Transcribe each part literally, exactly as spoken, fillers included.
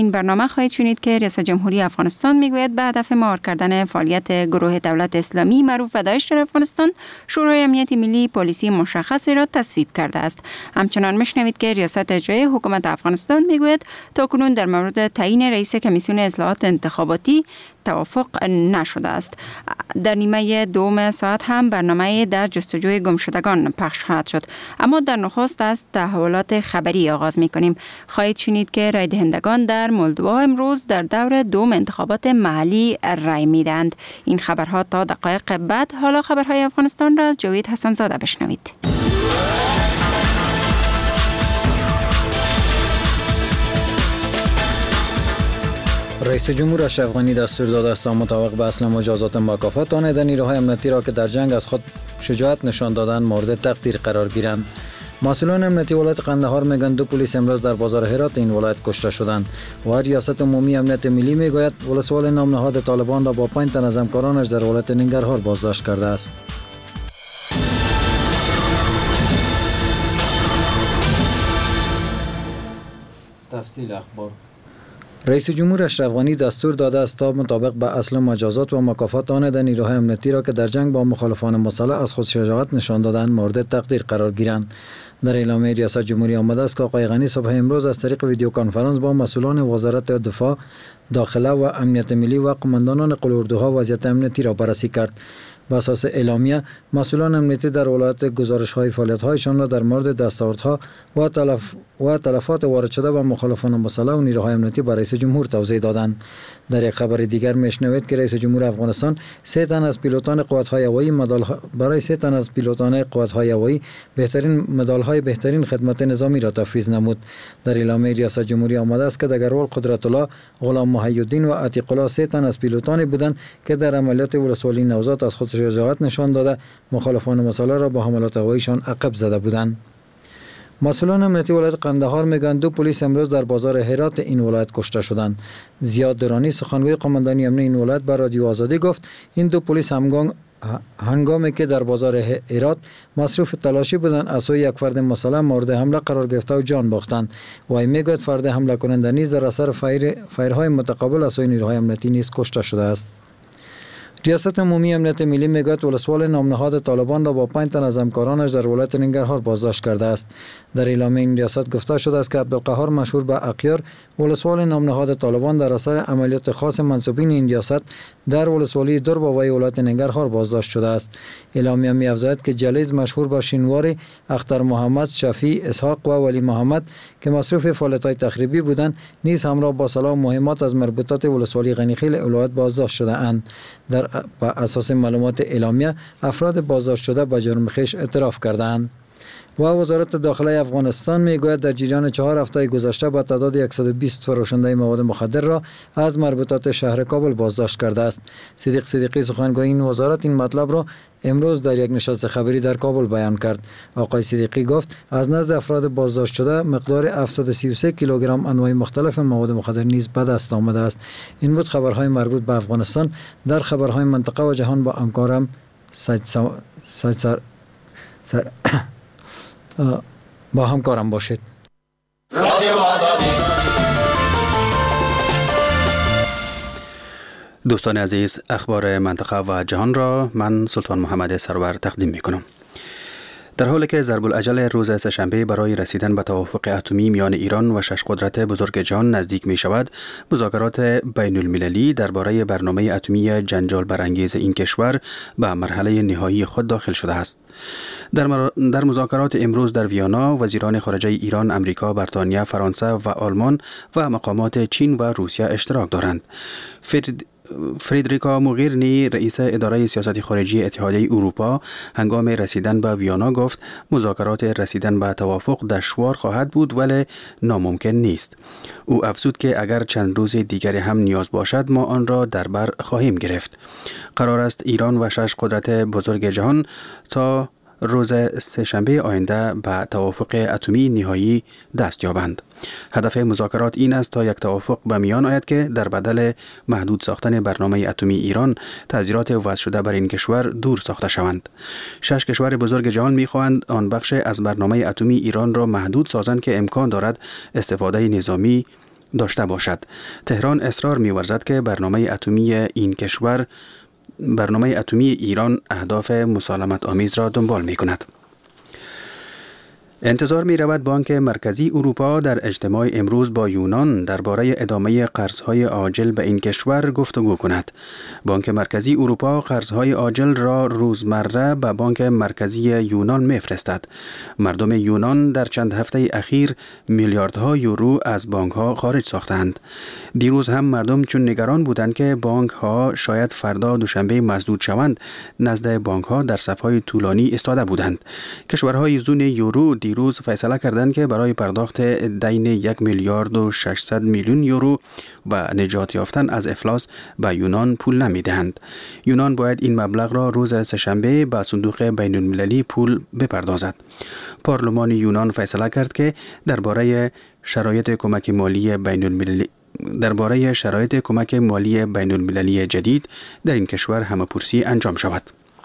این برنامه خواهید شنید که ریاست جمهوری افغانستان میگوید به هدف مهار کردن فعالیت گروه دولت اسلامی معروف به داعش در افغانستان شورای امنیت ملی پالیسی مشخصی را تصویب کرده است. همچنان میشنوید که ریاست اجرایی حکومت افغانستان میگوید تاکنون در مورد تعیین رئیس کمیسیون اصلاحات انتخاباتی توافق نشده است. در نیمه دوم ساعت هم برنامه در جستجوی گمشدگان پخش خواهد شد. اما در نخست از تحولات خبری آغاز می‌کنیم. خواهید شنید که رای دهندگان در مولدوا امروز در دور دوم انتخابات محلی رای میدند. این خبرها تا دقایق بعد. حالا خبرهای افغانستان را از جاوید حسن زاده بشنوید. رئیس جمهور اشرف غنی دستور داده است تا مطابق به اصل مجازات مکافات آن در نیروهای امنیتی را که در جنگ از خود شجاعت نشان دادند مورد تقدیر قرار گیرند. مسئولان امنیتی ولایت قندهار میگن دو پلیس امروز در بازار هرات این ولایت کشته شدند و ریاست عمومی امنیت ملی میگوید ولسوال نام نهاد طالبان را با پنج تن از همکارانش در ولایت ننگرهار بازداشت کرده است. تفصیل اخبار. رئیس جمهور اشرف غنی دستور داده است تا مطابق به اصل مجازات و مکافات آن در نیروهای امنیتی را که در جنگ با مخالفان مسلح از خود شجاعت نشان دادند مورد تقدیر قرار گیرند. در اعلامیه ریاست جمهوری آمده است که آقای غنی صبح امروز از طریق ویدیو کنفرانس با مسئولان وزارت دفاع، داخله و امنیت ملی و قماندانان قلوردوها وضعیت امنیتی را بررسی کرد. بر اساس اعلامیه مسئولان امنیتی در ولایت گزارش‌های فعالیت‌هایشان را در مورد دستاوردها و تلف و تلفات وارد شده به مخالفان مسلح و نیروهای امنیتی به رئیس جمهور توضیح دادند. در یک خبر دیگر میشنوید که رئیس جمهور افغانستان سه تن از پیلوتان قوات‌های هوایی مدال برای سه تن از پیلوتان قوات‌های هوایی بهترین مدال‌های بهترین خدمت نظامی را تفویض نمود. در اعلامیه ریاست جمهوری آمده است که دگرول قدرت الله، غلام محی الدین و عتیق الله سه تن از پیلوتانی بودند که در عملیات ولسوالی نوزاد از خود شجاعت نشان داده مخالفان مسلح را با حملات هواییشان عقب زده بودند. مسئولان امنیتی ولایت قندهار میگن دو پلیس امروز در بازار هرات این ولایت کشته شدند. زیاد درانی سخنگوی قماندانی امنیتی این ولایت به رادیو آزادی گفت این دو پلیس همگام هنگامی که در بازار هرات مصروف تلاشی بودند از سوی یک فرد مسلح مورد حمله قرار گرفته و جان باختند و این میگوید فرد حمله کننده نیز در اثر فایر فایرهای متقابل از سوی نیروهای امنیتی نیز کشته شده است. ریاست عمومی امنیت ملی میگوید ولسوال نام نهاد طالبان را با پنج تن از همکارانش در ولایت ننگرهار بازداشت کرده است. در اعلامیه این ریاست گفته شده است که عبدالقهار مشهور به اقیار ولسوال نام نهاد طالبان در اثر عملیات خاص منسوبین این ریاست در ولسوالی درباوی ولایت ننگرهار بازداشت شده است. اعلامیه می‌افزاید که جلیز مشهور به شینواری، اختر محمد، شفیع، اسحاق و ولی محمد که مصروف فعالیت‌های تخریبی بودند نیز همراه با سلاح مهمات از مربوطات ولسوالی غنیخیل ولایت بازداشت شده اند. در بر اساس معلومات اعلامیه افراد بازداشت شده به جرم خویش اعتراف کردند. و وزارت داخله افغانستان میگوید در جریان چهار هفته گذشته با تعداد صد و بیست فروشنده مواد مخدر را از مربوطات شهر کابل بازداشت کرده است. صدیق صدیقی سخنگوی این وزارت این مطلب را امروز در یک نشست خبری در کابل بیان کرد. آقای صدیقی گفت از نزد افراد بازداشت شده مقدار هفتصد و سی و سه کیلوگرم انواع مختلف مواد مخدر نیز به دست آمده است. این بود خبرهای مربوط به افغانستان. در خبرهای منطقه و جهان با همکارم سید سر سر با همکارم باشید. دوستان عزیز، اخبار منطقه و جهان را من سلطان محمد سرور تقدیم می کنم. در حالی که ضرب العجل روز سه‌شنبه برای رسیدن به توافق اتمی میان ایران و شش قدرت بزرگ جهان نزدیک می شود، مذاکرات بین المللی درباره برنامه اتمی جنجال برانگیز این کشور به مرحله نهایی خود داخل شده است. در, مر... در مذاکرات امروز در ویانا وزیران خارجه ایران، امریکا، بریتانیا، فرانسه و آلمان و مقامات چین و روسیه اشتراک دارند. فرید فریدریکا موغیرنی رئیس اداره سیاست خارجی اتحادیه اروپا هنگام رسیدن به ویانا گفت مذاکرات رسیدن به توافق دشوار خواهد بود ولی ناممکن نیست. او افزود که اگر چند روز دیگر هم نیاز باشد ما آن را در بر خواهیم گرفت. قرار است ایران و شش قدرت بزرگ جهان تا روز سه‌شنبه آینده به توافق اتمی نهایی دست یابند. هدف مذاکرات این است تا یک توافق به میان آید که در بدل محدود ساختن برنامه اتمی ایران، تعذیرات وضع شده بر این کشور دور ساخته شوند. شش کشور بزرگ جهان می‌خواهند آن بخش از برنامه اتمی ایران را محدود سازند که امکان دارد استفاده نظامی داشته باشد. تهران اصرار می‌ورزد که برنامه اتمی این کشور برنامه اتمی ایران اهداف مسالمت آمیز را دنبال می‌کند. انتظار می رود بانک مرکزی اروپا در اجتماع امروز با یونان درباره ادامه قرضهای عاجل به این کشور گفتگو کند. بانک مرکزی اروپا قرضهای عاجل را روزمره به بانک مرکزی یونان می‌فرستد. مردم یونان در چند هفته اخیر میلیاردها یورو از بانک‌ها خارج ساختند. دیروز هم مردم چون نگران بودند که بانک‌ها شاید فردا دوشنبه مسدود شوند، نزد بانک‌ها در صف‌های طولانی ایستاده بودند. کشورهای زون یورو دیروز فیصله کردند که برای پرداخت دین یک میلیارد و ششصد میلیون یورو و نجات یافتن از افلاس به یونان پول نمیدهند. یونان باید این مبلغ را روز سه‌شنبه به صندوق بین المللی پول بپردازد. پارلمان یونان فیصله کرد که درباره شرایط کمک مالی بین المللی درباره شرایط کمک مالی بین المللی جدید در این کشور همه‌پرسی انجام شود.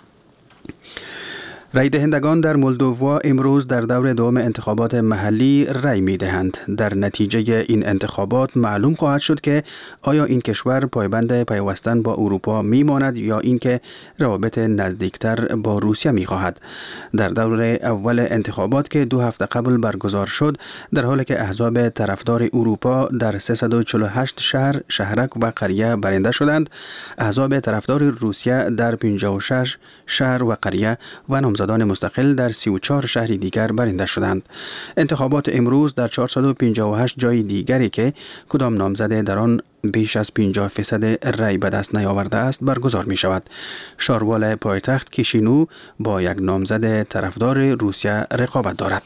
رای دهندگان در مولدووا امروز در دور دوم انتخابات محلی رای می دهند. در نتیجه این انتخابات معلوم خواهد شد که آیا این کشور پایبند پیوستن با اروپا می ماند یا اینکه روابط نزدیکتر با روسیه می خواهد. در دور اول انتخابات که دو هفته قبل برگزار شد، در حالی که احزاب طرفدار اروپا در سیصد و چهل و هشت شهر، شهرک و قریه برنده شدند، احزاب طرفدار روسیه در پنجاه و شش شهر و قریه و نامزدان مستقل در سی و چهار شهر دیگر برنده شدند. انتخابات امروز در چهارصد و پنجاه و هشت جای دیگری که کدام نامزد در آن بیش از پنجاه فیصد رای به دست نیاورده است برگزار می شود. شاروال پایتخت کیشینو با یک نامزد طرفدار روسیه رقابت دارد.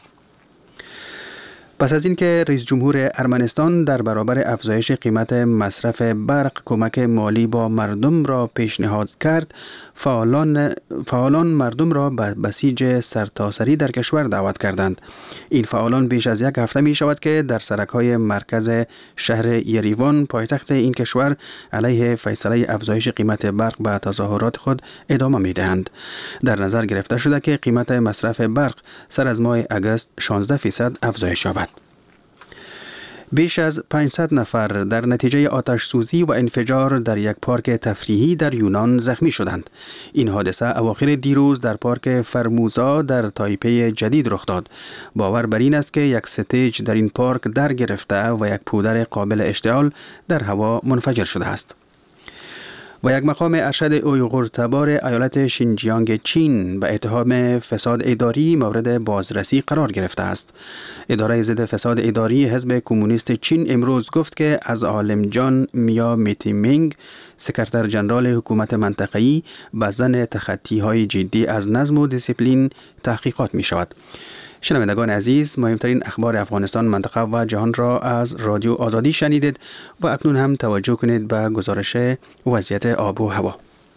پس از اینکه رئیس جمهور ارمنستان در برابر افزایش قیمت مصرف برق کمک مالی با مردم را پیشنهاد کرد، فعالان فعالان مردم را به بسیج سرتاسری در کشور دعوت کردند. این فعالان بیش از یک هفته می شود که در سرک‌های مرکز شهر یریوان پایتخت این کشور علیه فیصله افزایش قیمت برق به تظاهرات خود ادامه می دهند. در نظر گرفته شده که قیمت مصرف برق سر از ماه اگست شانزده فیصد افزایش یابد. بیش از پانصد نفر در نتیجه آتش سوزی و انفجار در یک پارک تفریحی در یونان زخمی شدند. این حادثه اواخر دیروز در پارک فرموزا در تایپه جدید رخ داد. باور بر این است که یک ستیج در این پارک در گرفته و یک پودر قابل اشتعال در هوا منفجر شده است. و یک مقام ارشد اویغور تبار ایالت شینجیانگ چین به اتهام فساد اداری مورد بازرسی قرار گرفته است. اداره ضد فساد اداری حزب کمونیست چین امروز گفت که از عالمجان میا میتیمینگ، سکرتر جنرال حکومت منطقه‌ای، به زن تخطی‌های جدی از نظم و دیسیپلین تحقیقات می شود. شنوندگان عزیز، مهمترین اخبار افغانستان، منطقه و جهان را از رادیو آزادی شنیدید و اکنون هم توجه کنید به گزارش وضعیت آب و هوا.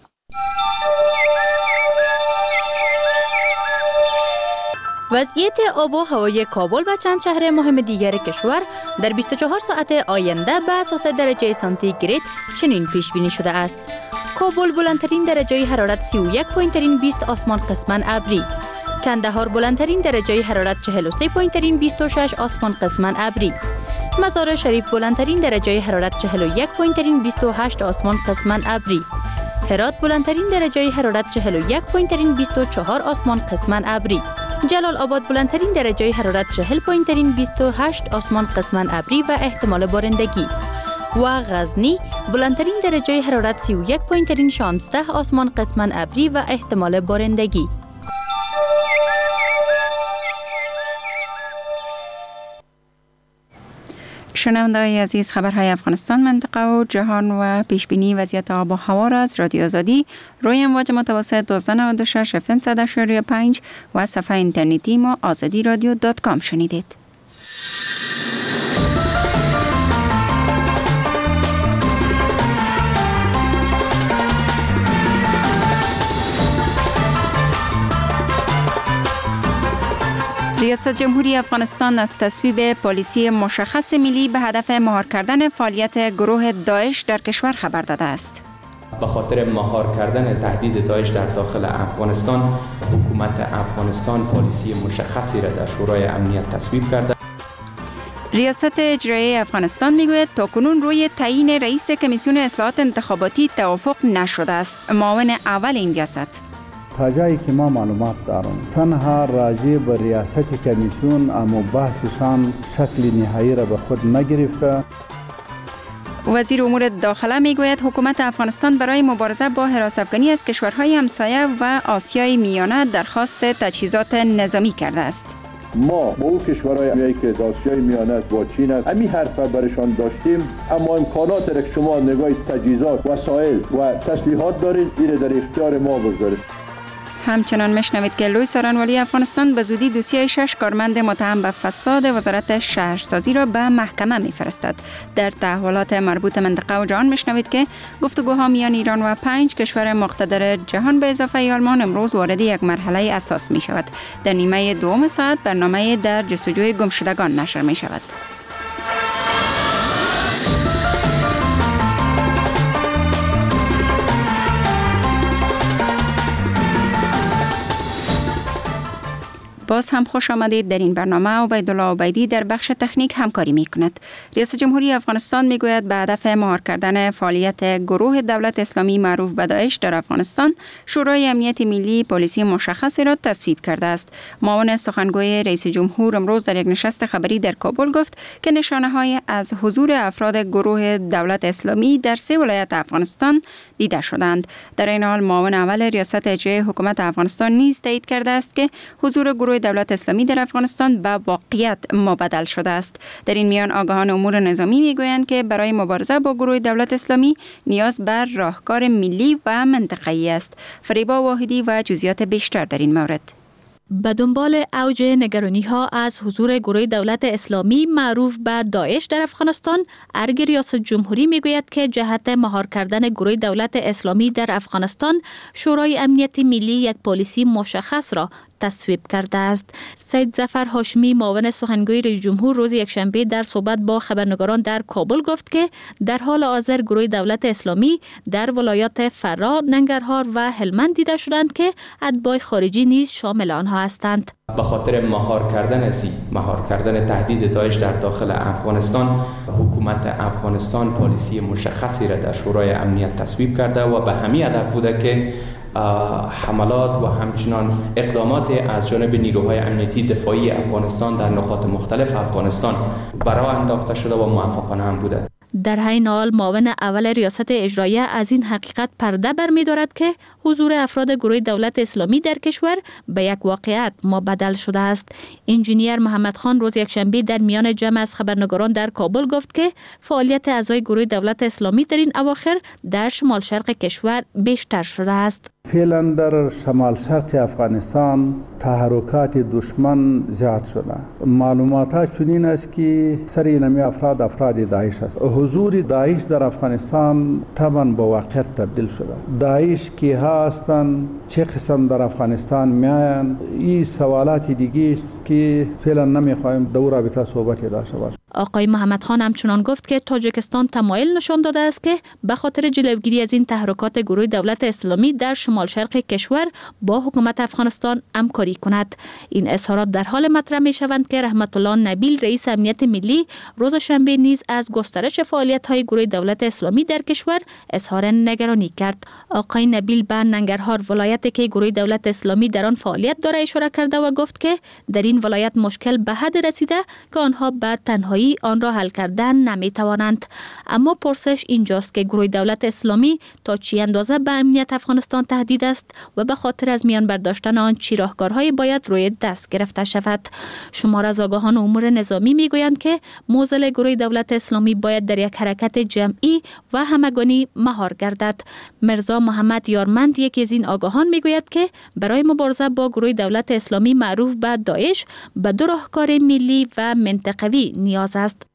وضعیت آب و هوای کابل و چند شهر مهم دیگر کشور در بیست و چهار ساعت آینده به اساس درجه سانتیگراد چنین پیش بینی شده است: کابل بلندترین درجه حرارت سی و یک پوینت بیست آسمان قسماً ابری، کندهار بلندترین درجه حرارت چهل و سه پوینت بیست و شش آسمان قسماً ابری، مزار شریف بلندترین درجه حرارت چهل و یک پوینت بیست و هشت آسمان قسماً ابری، هرات بلندترین درجه حرارت چهل و یک پوینت بیست و چهار آسمان قسماً ابری، جلال آباد بلندترین درجه حرارت چهل پوینت بیست و هشت آسمان قسماً ابری و احتمال بارندگی و غزنی بلندترین درجه حرارت سی و یک پوینت شانزده آسمان قسماً ابری و احتمال بارندگی. شنونده‌های عزیز، خبرهای افغانستان، منطقه و جهان و پیشبینی وضعیت آب و هوا را از رادیو آزادی روی امواج متوسط دویست و نود و شش اف ام صد و اشاری و پنج و صفحه اینترنتی ما آزادی رادیو دات کام شنیدید. ریاست جمهوری افغانستان از تصویب پالیسی مشخص ملی به هدف مهار کردن فعالیت گروه داعش در کشور خبر داده است. به خاطر مهار کردن تهدید داعش در داخل افغانستان، حکومت افغانستان پالیسی مشخصی را در شورای امنیت تصویب کرده. ریاست اجرایی افغانستان میگوید تاکنون روی تعیین رئیس کمیسیون اصلاحات انتخاباتی توافق نشده است. معاون اول این ریاست: تا جایی که ما معلومات دارم تنها راجع به ریاست کمیسیون اما بحثشان شکل نهایی را به خود نگرفته. وزیر امور داخله میگوید حکومت افغانستان برای مبارزه با حراس افغانی از کشورهای همسایه و آسیای میانه درخواست تجهیزات نظامی کرده است. ما با او کشورهای که آسیای میانه است با چین است همین حرف برشان داشتیم، اما امکانات را که شما نگاه تجهیزات، وسایل و تسلیحات دارید این در اختیار ما بگذارید. همچنان مشنوید که لوی سارنوالی افغانستان به زودی دوسیه شش کارمند متهم به فساد وزارت شهرسازی را به محکمه میفرستد. در تحولات مربوط منطقه و جهان مشنوید که گفتگوها میان ایران و پنج کشور مقتدر جهان به اضافه آلمان امروز وارد یک مرحله اساس می شود. در نیمه دوم ساعت برنامه در جستجوی گمشدگان نشر می شود. باز هم خوش آمدید. در این برنامه عبیدالله عبیدی در بخش تکنیک همکاری می کند. ریاست جمهوری افغانستان می گوید به هدف مهار کردن فعالیت گروه دولت اسلامی معروف به داعش در افغانستان، شورای امنیت ملی پلیسی مشخصی را تصویب کرده است. معاون سخنگوی رئیس جمهور امروز در یک نشست خبری در کابل گفت که نشانه های از حضور افراد گروه دولت اسلامی در سه ولایت افغانستان دیده شدند. در این حال معاون اول ریاست اجرایی حکومت افغانستان نیز تایید کرده است که حضور گروه دولت اسلامی در افغانستان به واقعیت مبدل شده است. در این میان آگاهان امور نظامی میگویند که برای مبارزه با گروه دولت اسلامی نیاز بر راهکار ملی و منطقه‌ای است. فریبا واحدی و جزئیات بیشتر در این مورد. به دنبال اوج نگرانی ها از حضور گروه دولت اسلامی معروف به داعش در افغانستان، ارگ ریاست جمهوری میگوید که جهت مهار کردن گروه دولت اسلامی در افغانستان، شورای امنیت ملی یک پالیسی مشخص را تصویب کرده است. سید ظفر هاشمی معاون سخنگوی رئیس جمهور روز یکشنبه در صحبت با خبرنگاران در کابل گفت که در حال حاضر گروه دولت اسلامی در ولایات فرا، ننگرهار و هلمند دیده شدند که اتباع خارجی نیز شامل آنها هستند. به خاطر مهار کردن ازی مهار کردن تهدید داعش در داخل افغانستان، حکومت افغانستان پالیسی مشخصی را در شورای امنیت تصویب کرده و به همین هدف بوده که حملات و همچنان اقدامات از جانب نیروهای امنیتی دفاعی افغانستان در نقاط مختلف افغانستان برای انداخته شده و موفقانه هم بوده. در این حال معاون اول ریاست اجراییه از این حقیقت پرده برمی‌دارد که حضور افراد گروه دولت اسلامی در کشور به یک واقعیت مبدل شده است. انجینیر محمد خان روز یکشنبه در میان جمع از خبرنگاران در کابل گفت که فعالیت اعضای گروه دولت اسلامی در این اواخر در شمال شرق کشور بیشتر شده است. فعلا در شمال شرق افغانستان تحرکات دشمن زیاد شده. معلومات چنین است که سر اینمی افراد افراد داعش است. حضور داعش در افغانستان طبعا به واقعیت تبدیل شده. داعش که هستند چه قسم در افغانستان میاین، این سوالات دیگه است که فعلا نمیخوایم در رابطه صحبت داشته باشیم. آقای محمد خان همچنان گفت که تاجیکستان تمایل نشان داده است که به خاطر جلوگیری از این تحرکات گروه دولت اسلامی در شمال شرق کشور با حکومت افغانستان همکاری کند. این اظهارات در حال مطرح می شوند که رحمت الله نبیل رئیس امنیت ملی روز شنبه نیز از گسترش فعالیت های گروه دولت اسلامی در کشور اظهار نگرانی کرد. آقای نبیل به ننگرهار ولایتی که گروه دولت اسلامی در آن فعالیت دارد اشاره کرده و گفت که در این ولایت مشکل به حد رسیده که آنها به تنهایی آن را حل کردن نمی توانند. اما پرسش اینجاست که گروه دولت اسلامی تا چی اندازه به امنیت افغانستان تهدید است و به خاطر از میان برداشتن آن چی راهکارهایی باید روی دست گرفته شود. شمار از آگاهان امور نظامی میگویند که موزل گروه دولت اسلامی باید در یک حرکت جمعی و همگانی مهار گردد. مرزا محمد یارمند یکی از این آگاهان میگوید که برای مبارزه با گروه دولت اسلامی معروف به داعش به دو راهکار ملی و منطقوی نیاز است.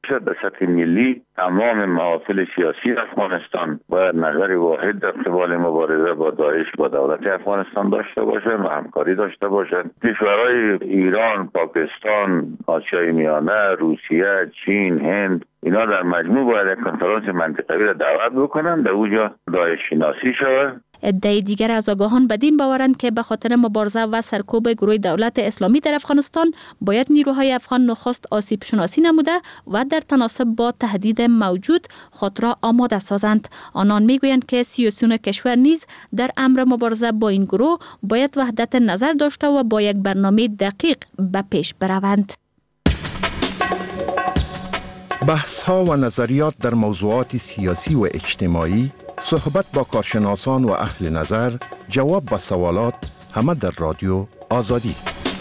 شد. به سطح ملی تمام محافل سیاسی افغانستان باید نظر واحد در قبال مبارزه با داعش با دولت افغانستان داشته باشند و همکاری داشته باشند. کشورهای ایران، پاکستان، آسیای میانه، روسیه، چین، هند، اینا در مجموع باید یک کنفرانس منطقوی را دعوت بکنند، در اونجا داعش شناسی شود. عده دیگر از آگاهان بدین باورند که به خاطر مبارزه و سرکوب گروه دولت اسلامی در افغانستان باید نیروهای افغان نخست آسیب شناسی نموده و در تناسب با تهدید موجود خود را آماده سازند. آنان میگویند که سیاسیون کشور نیز در امر مبارزه با این گروه باید وحدت نظر داشته و با یک برنامه دقیق به پیش بروند. بحث ها و نظریات در موضوعات سیاسی و اجتماعی، صحبت با کارشناسان و اهل نظر، جواب به سوالات، همه در رادیو آزادی.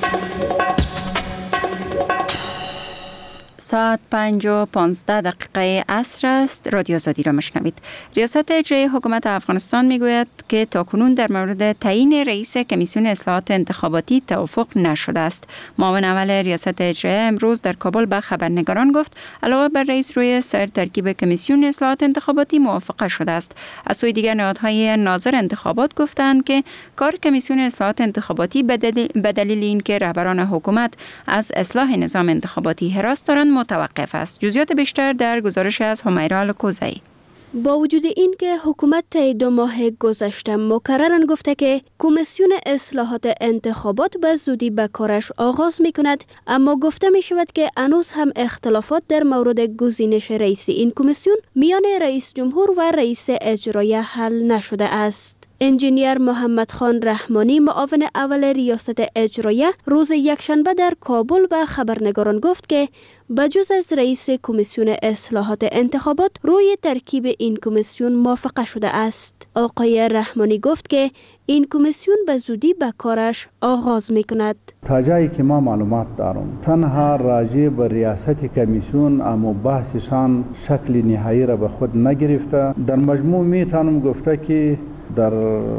ساعت پنج و پانزده دقیقه عصر است. رادیو آزادی را مشنوید. ریاست اجرایی حکومت افغانستان میگوید که تاکنون در مورد تعیین رئیس کمیسیون اصلاحات انتخاباتی توافق نشده است. معاون اول ریاست اجرایی امروز در کابل به خبرنگاران گفت علاوه بر رئیس روی سایر ترکیب کمیسیون اصلاحات انتخاباتی موافقه شده است. از سوی دیگر نهادهای ناظر انتخابات گفتند که کار کمیسیون اصلاحات انتخاباتی به دلیل اینکه رهبران حکومت از اصلاح نظام انتخاباتی حراس دارند متوقف است. جزئیات بیشتر در گزارش از همیرا الکوزایی. با وجود این که حکومت طی دو ماه گذشته مکرراً گفته که کمیسیون اصلاحات انتخابات به زودی به کارش آغاز می کند، اما گفته می شود که هنوز هم اختلافات در مورد گزینش رئیس این کمیسیون میان رئیس جمهور و رئیس اجرایی حل نشده است. انجینیر محمد خان رحمانی معاون اول ریاست اجرایه روز یکشنبه در کابل به خبرنگاران گفت که بجز از رئیس کمیسیون اصلاحات انتخابات روی ترکیب این کمیسیون موافقه شده است. آقای رحمانی گفت که این کمیسیون به زودی به کارش آغاز می کند. تا جایی که ما معلومات دارم تنها راجع به ریاست کمیسیون اما بحثشان شکل نهایی را به خود نگرفته. در مجموع می توانم گفته که در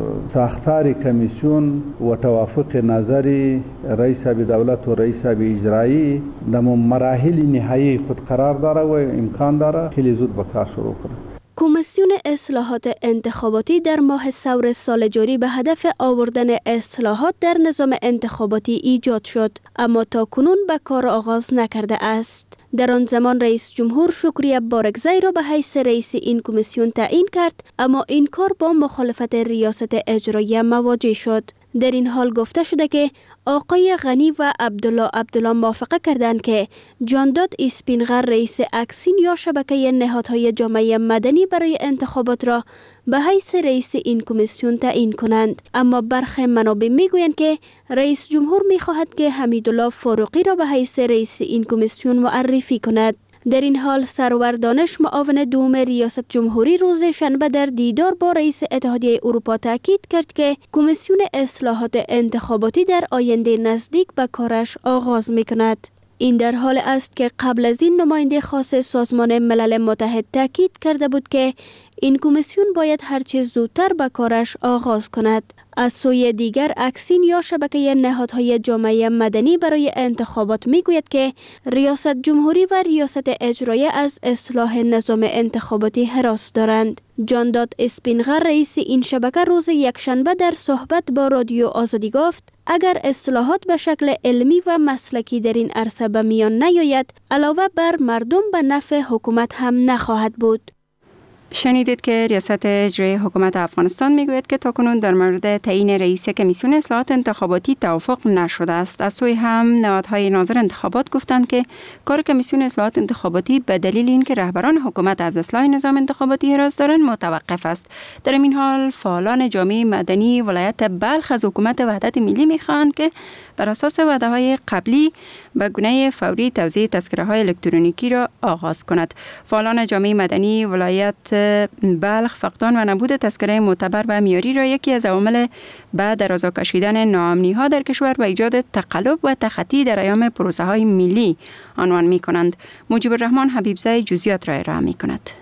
ساختار کمیسیون و توافق نظری رئیس دولت و رئیس اجرایی در مراحل نهایی خود قرار داره و امکان داره خیلی زود به کار شروع کنه. کمیسیون اصلاحات انتخاباتی در ماه سور سال جاری به هدف آوردن اصلاحات در نظام انتخاباتی ایجاد شد، اما تا کنون به کار آغاز نکرده است. در آن زمان رئیس جمهور شکریه بارکزی را به حیث رئیس این کمیسیون تعیین کرد، اما این کار با مخالفت ریاست اجرایی مواجه شد. در این حال گفته شده که آقای غنی و عبدالله عبدالله موافقه کردند که جانداد اسپینغر رئیس اکسین یا شبکه نهادهای جامعه مدنی برای انتخابات را به حیث رئیس این کمیسیون تعیین کنند، اما برخی منابع میگویند که رئیس جمهور میخواهد که حمیدالله فاروقی را به حیث رئیس این کمیسیون معرفی کند. در این حال سرور دانش معاون دوم ریاست جمهوری روز شنبه در دیدار با رئیس اتحادیه اروپا تاکید کرد که کمیسیون اصلاحات انتخاباتی در آینده نزدیک به کارش آغاز می‌کند. این در حال است که قبل از این نماینده خاص سازمان ملل متحد تاکید کرده بود که این کمیسیون باید هرچه زودتر به کارش آغاز کند. از سوی دیگر اکسین یا شبکه نهادهای جامعه مدنی برای انتخابات میگوید که ریاست جمهوری و ریاست اجرایی از اصلاح نظام انتخاباتی هراس دارند. جانداد اسپینغر رئیس این شبکه روز یکشنبه در صحبت با رادیو آزادی گفت اگر اصلاحات به شکل علمی و مسلکی در این عرصه به میان نیاید، علاوه بر مردم به نفع حکومت هم نخواهد بود. شنیدید که ریاست اجرایی حکومت افغانستان میگوید که تاکنون در مورد تعیین رئیس کمیسیون اصلاحات انتخاباتی توافق نشده است. از سوی هم نهادهای ناظر انتخابات گفتند که کار کمیسیون اصلاحات انتخاباتی به دلیل اینکه رهبران حکومت از اصلاح نظام انتخاباتی حراس دارند متوقف است. در این حال فعالان جامعه مدنی ولایت بلخ از حکومت وحدت ملی میخواهند که بر اساس وعده‌های قبلی به گونه فوری توزیع تذکره‌های الکترونیکی را آغاز کند. فعالان جامعه مدنی ولایت بلخ فقدان و نبود تذکره معتبر و معیاری را یکی از عوامل به درازا کشیدن ناامنی‌ها در کشور و ایجاد تقلب و تخطی در ایام پروسه‌های ملی عنوان می‌کنند. مجیب الرحمن حبیبزی جزئیات را ارائه می‌کند.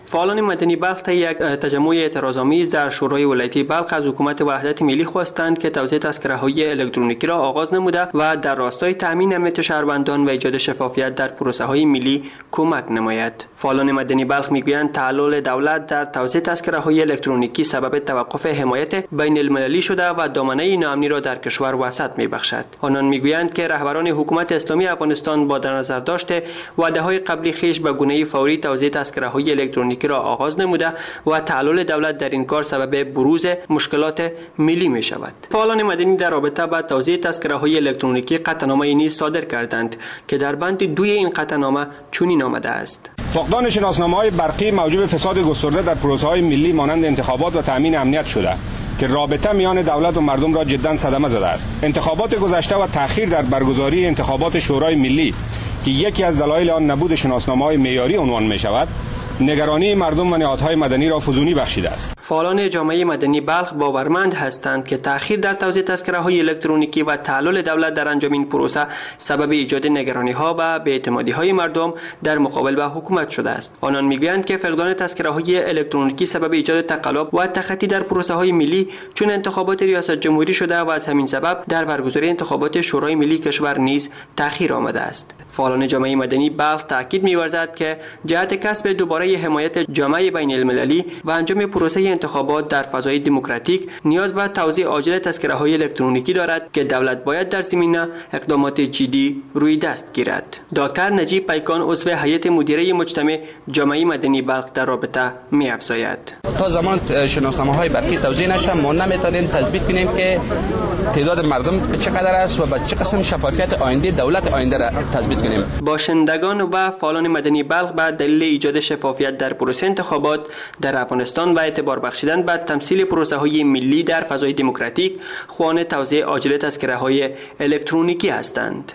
فعالان مدنی بلخ تا یک تجمع اعتراض‌آمیز در شورای ولایتی بلخ از حکومت وحدت ملی خواستند که توزیع تذکره‌های الکترونیکی را آغاز نموده و در راستای تامین امنیت شهروندان و ایجاد شفافیت در پروسه‌های ملی کمک نماید. فعالان مدنی بلخ میگویند تعلل دولت در توزیع تذکره‌های الکترونیکی سبب توقف حمایت بین المللی شده و دامنه ناامنی را در کشور وسعت می‌بخشد. آنان میگویند که رهبران حکومت اسلامی افغانستان با در نظر داشته وعده‌های قبلی خیش به گونه فوری توزیع تذکره‌های الکترونیکی را آغاز نموده و تعلل دولت در این کار سبب بروز مشکلات ملی می شود. فعالان مدنی در رابطه با توزیع تذکره‌های الکترونیکی قطعنامه نیز صادر کردند که در بند دوی این قطعنامه چنین آمده است: فقدان شناسنامه‌های برقی موجب فساد گسترده در پروسه‌های ملی مانند انتخابات و تامین امنیت شده که رابطه میان دولت و مردم را جدا صدمه زده است. انتخابات گذشته و تأخیر در برگزاری انتخابات شورای ملی که یکی از دلایل آن نبود شناسنامه‌های معیاری عنوان می شود، نگرانی مردم و نهادهای مدنی را فزونی بخشیده است. فعالان جامعه مدنی بلخ باورمند هستند که تأخیر در توزیع تذکره‌های الکترونیکی و تعلل دولت در انجام این پروسه سبب ایجاد نگرانی‌ها و بی‌اعتمادی‌های مردم در مقابل با حکومت شده است. آنان می‌گویند که فقدان تذکره‌های الکترونیکی سبب ایجاد تقلب و تخطی در پروسه‌های ملی چون انتخابات ریاست جمهوری شده و از همین سبب در برگزاری انتخابات شورای ملی کشور نیز تأخیر آمده است. فعالان جامعه مدنی بلخ تاکید می‌ورزد که جهت کسب دوباره حمایت جامعه بین المللی و انجام پروسه انتخابات در فضای دموکراتیک نیاز به توزیع عاجل تذکره‌های الکترونیکی دارد که دولت باید در زمینه اقدامات جدی روی دست گیرد. دکتر نجیب پیکان عضو هیئت مدیره مجتمع جامعه مدنی بلخ در رابطه می‌افزاید: تا زمان شناسنامه‌های برقی توزیع نشه ما نمی‌توانیم تثبیت کنیم که تعداد مردم چقدر است و با چه قسم شفافیت آینده دولت آینده را تثبیت کنیم. باشندگان و فعالان مدنی بلخ به دلیل ایجاد شفافیت در پروسه انتخابات در افغانستان و اعتبار بخشیدن به تمثیل پروسه‌های ملی در فضای دموکراتیک خواهان توزیع عاجل تذکره‌های الکترونیکی هستند.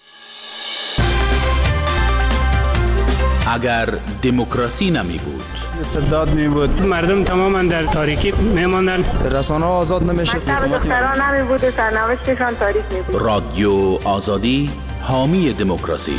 اگر دموکراسی نمی بود، استبداد می بود، مردم تماما در تاریکی می ماندن، رسانه‌ها آزاد نمیشد، دختران نمی بود و سرنوشتشان تاریک می بود. رادیو آزادی حامی دموکراسی.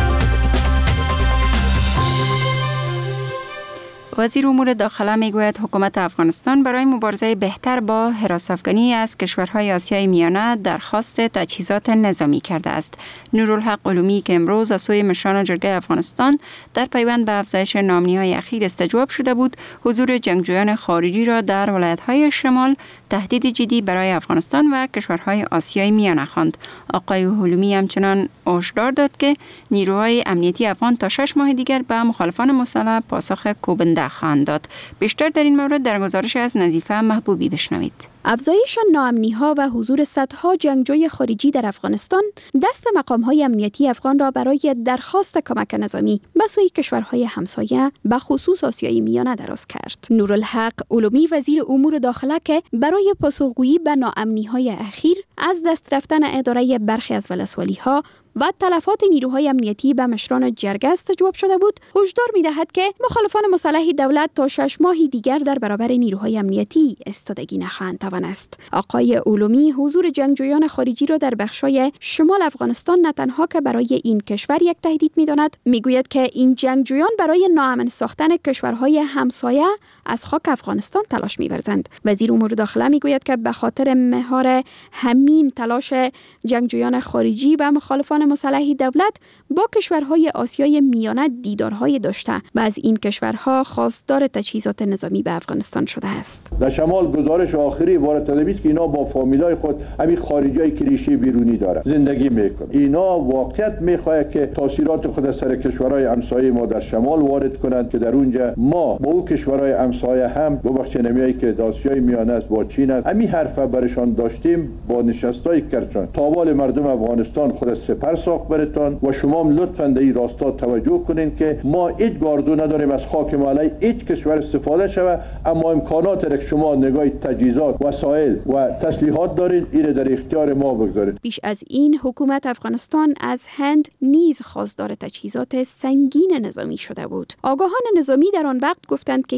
وزیر امور داخله میگوید حکومت افغانستان برای مبارزه بهتر با هراس‌افکنی از کشورهای آسیای میانه درخواست تجهیزات نظامی کرده است. نورالحق علومی که امروز از سوی مشران جرگه افغانستان در پیوند به افزایش نامنی‌های اخیر استجواب شده بود، حضور جنگجویان خارجی را در ولایت‌های شمال تهدید جدی برای افغانستان و کشورهای آسیای میانه خواند. آقای علومی همچنان هشدار داد که نیروهای امنیتی افغان تا شش ماه دیگر به مخالفان مسلح پاسخ کوبنده خواهند داد. بیشتر در این مورد در گزارش از نظیفه محبوبی بشنوید. افزایش ناامنی‌ها و حضور صدها جنگجوی خارجی در افغانستان دست مقام‌های امنیتی افغان را برای درخواست کمک نظامی به سوی کشورهای همسایه به خصوص آسیای میانه دراز کرد. نورالحق علومی وزیر امور داخله که برای پاسخگویی به ناامنی‌های اخیر از دست رفتن اداره برخی از ولسوالی‌ها و تلفات نیروهای امنیتی به مشران جرگه استجواب شده بود، هشدار می‌دهد که مخالفان مسلح دولت تا شش ماهی دیگر در برابر نیروهای امنیتی استادگی نخواهند توانست. آقای علومی حضور جنگجویان خارجی را در بخشای شمال افغانستان نه تنها که برای این کشور یک تهدید می‌داند، می‌گوید که این جنگجویان برای ناامن ساختن کشورهای همسایه از خاک افغانستان تلاش می‌ورزند. وزیر امور داخله می‌گوید که به خاطر مهار همین تلاش جنگجویان خارجی و مخالفان مسلح دولت با کشورهای آسیای میانه دیدارهای داشته و از این کشورها خواستار تجهیزات نظامی به افغانستان شده است. در شمال گزارش آخری وارد شده است که اینا با فامیلای خود همین خارجی کلیشه بیرونی داره زندگی میکنه. اینا واقعیت میخواد که تاثیرات خود از سر کشورهای همسایه ما در شمال وارد کنند که در اونجا ما با او کشورهای همسایه هم ببخشید نمیایی که آسیای میانه است با چین است همین حرفا برشان داشتیم با نشستای کردن تاوال مردم افغانستان خود از سپر ساخت برتان و شما هم لطفاً در این راستا توجه کنین که ما هیچ گاردو نداریم از خاک ما علیه هیچ کشور استفاده شود، اما امکانات را که شما نگاه تجهیزات وسایل و تسلیحات دارین این در اختیار ما بگذارید. بیش از این حکومت افغانستان از هند نیز خواستار تجهیزات سنگین نظامی شده بود. آگاهان نظامی در آن وقت گفتند که هیچ کشور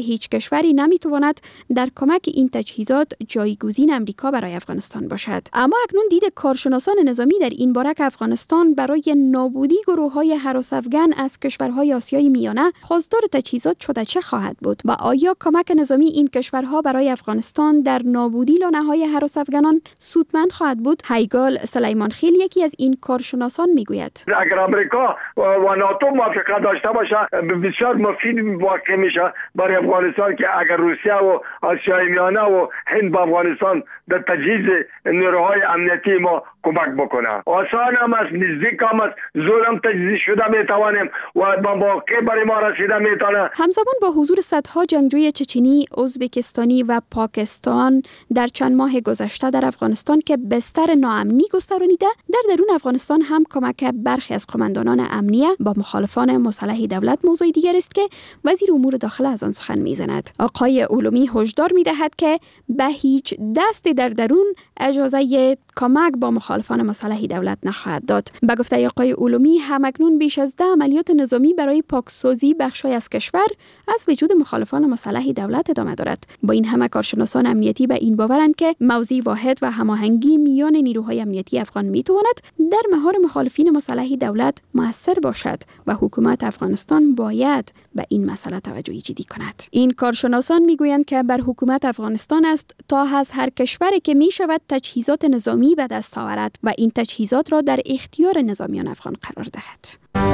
کشوری نمیتواند در کمک این تجهیزات جایگزین امریکا برای افغانستان باشد. اما اکنون دید کارشناسان نظامی در این باره که افغانستان برای نابودی گروه‌های هراس افغان از کشورهای آسیای میانه خواستار تجهیزات شده چه خواهد بود و آیا کمک نظامی این کشورها برای افغانستان در نابودی لانه‌های هراس افغانان سودمند خواهد بود؟ هیگال سلیمان خیل یکی از این کارشناسان میگوید اگر آمریکا و ناتو موافقت داشته باشه بسیار مفید واقع میشه برای افغانستان که اگر روسیه و آسیای میانه و هند با افغانستان در تجهیز نیروهای امنیتی ما کمک بکنه. آسان هم است، نزدیک هم است، زور هم تجهیز شده میتوانیم و با موقع برای ما رسیده میتونه. همزمان با حضور صدها جنگجوی چچنی، ازبکستانی و پاکستان در چند ماه گذشته در افغانستان که بستر ناامنی گسترانیده، در درون افغانستان هم کمک برخی از قماندانان امنیه با مخالفان مسلح دولت موضوع دیگر است که وزیر امور داخله از آن سخن میزند. آقای علومی هشدار میدهد که به هیچ دست در درون اجازه کمک با مخالفان مسلح دولت نخواهد داد. به گفته آقای علومی همکنون بیش از ده عملیات نظامی برای پاکسازی بخشای از کشور از وجود مخالفان مسلح دولت ادامه دارد. با این همه کارشناسان امنیتی به این باورند که موضوع واحد و هماهنگی میان نیروهای امنیتی افغان میتواند در مهار مخالفین مسلح دولت مؤثر باشد و حکومت افغانستان باید به این مسئله توجه جدی کند. این کارشناسان میگویند که بر حکومت افغانستان است تا از هر کشوری که میشود تجهیزات نظامی به دست آورد و این تجهیزات را در اختیار نظامیان افغان قرار دهد.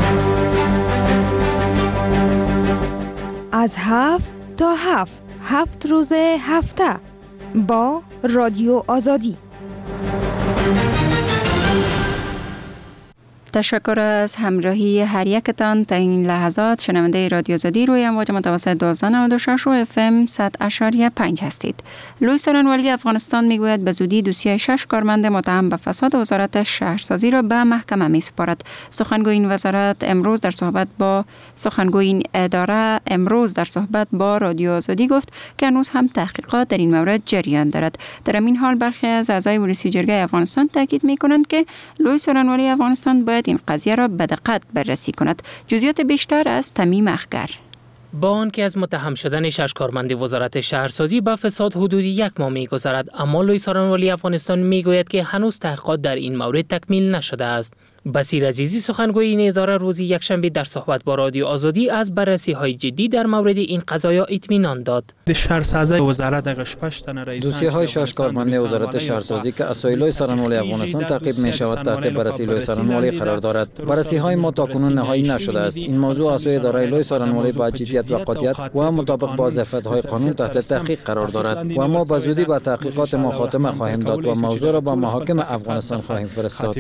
از هفت تا هفت هفت روز هفته با رادیو آزادی. تشکر از همراهی هر یکتان تا این لحظات. شنونده رادیو آزادی روی امواج متوسط دویست و نود و شش و اف ام صد و پنج هستید. لوی سارنوالی افغانستان میگوید به زودی دوسیه شش کارمند متهم به فساد وزارت شهرسازی را به محکمه می سپارد. سخنگوی این وزارت امروز در صحبت با سخنگوی این اداره امروز در صحبت با رادیو آزادی گفت که هنوز هم تحقیقات در این مورد جریان دارد. در این حال برخی از اعضای ولسی جرگه افغانستان تاکید میکنند که لوی سارنوالی افغانستان باید این قضیه را به دقت بررسی کند. جزئیات بیشتر از تمیم اخگر. با آنکه از متهم شدن شش کارمند وزارت شهرسازی به فساد حدود یک ماه می‌گذرد، اما لوی سارنوالی افغانستان میگوید که هنوز تحقیقات در این مورد تکمیل نشده است. بصیر عزیزی سخنگوی این اداره روز یکشنبه در صحبت با رادیو آزادی از بررسی‌های جدی در مورد این قضایا اطمینان داد. شهرسازی وزارت اغشپش تن رئیس دوسیه‌های شش کارمند وزارت شهرسازی که از لوی سارنوالی افغانستان تعقیب می‌شود تحت بررسی لوی سارنوالی قرار دارد. بررسی‌های ما تاکنون نهایی نشده است. این موضوع از اداره لوی سارنوالی با جدیت و قاطعیت و مطابق با ظرفیت‌های قانون تحت تحقیق قرار دارد و ما به زودی با تحقیقات ما خاتمه خواهیم داد و موضوع را به محاکم افغانستان خواهیم فرستاد.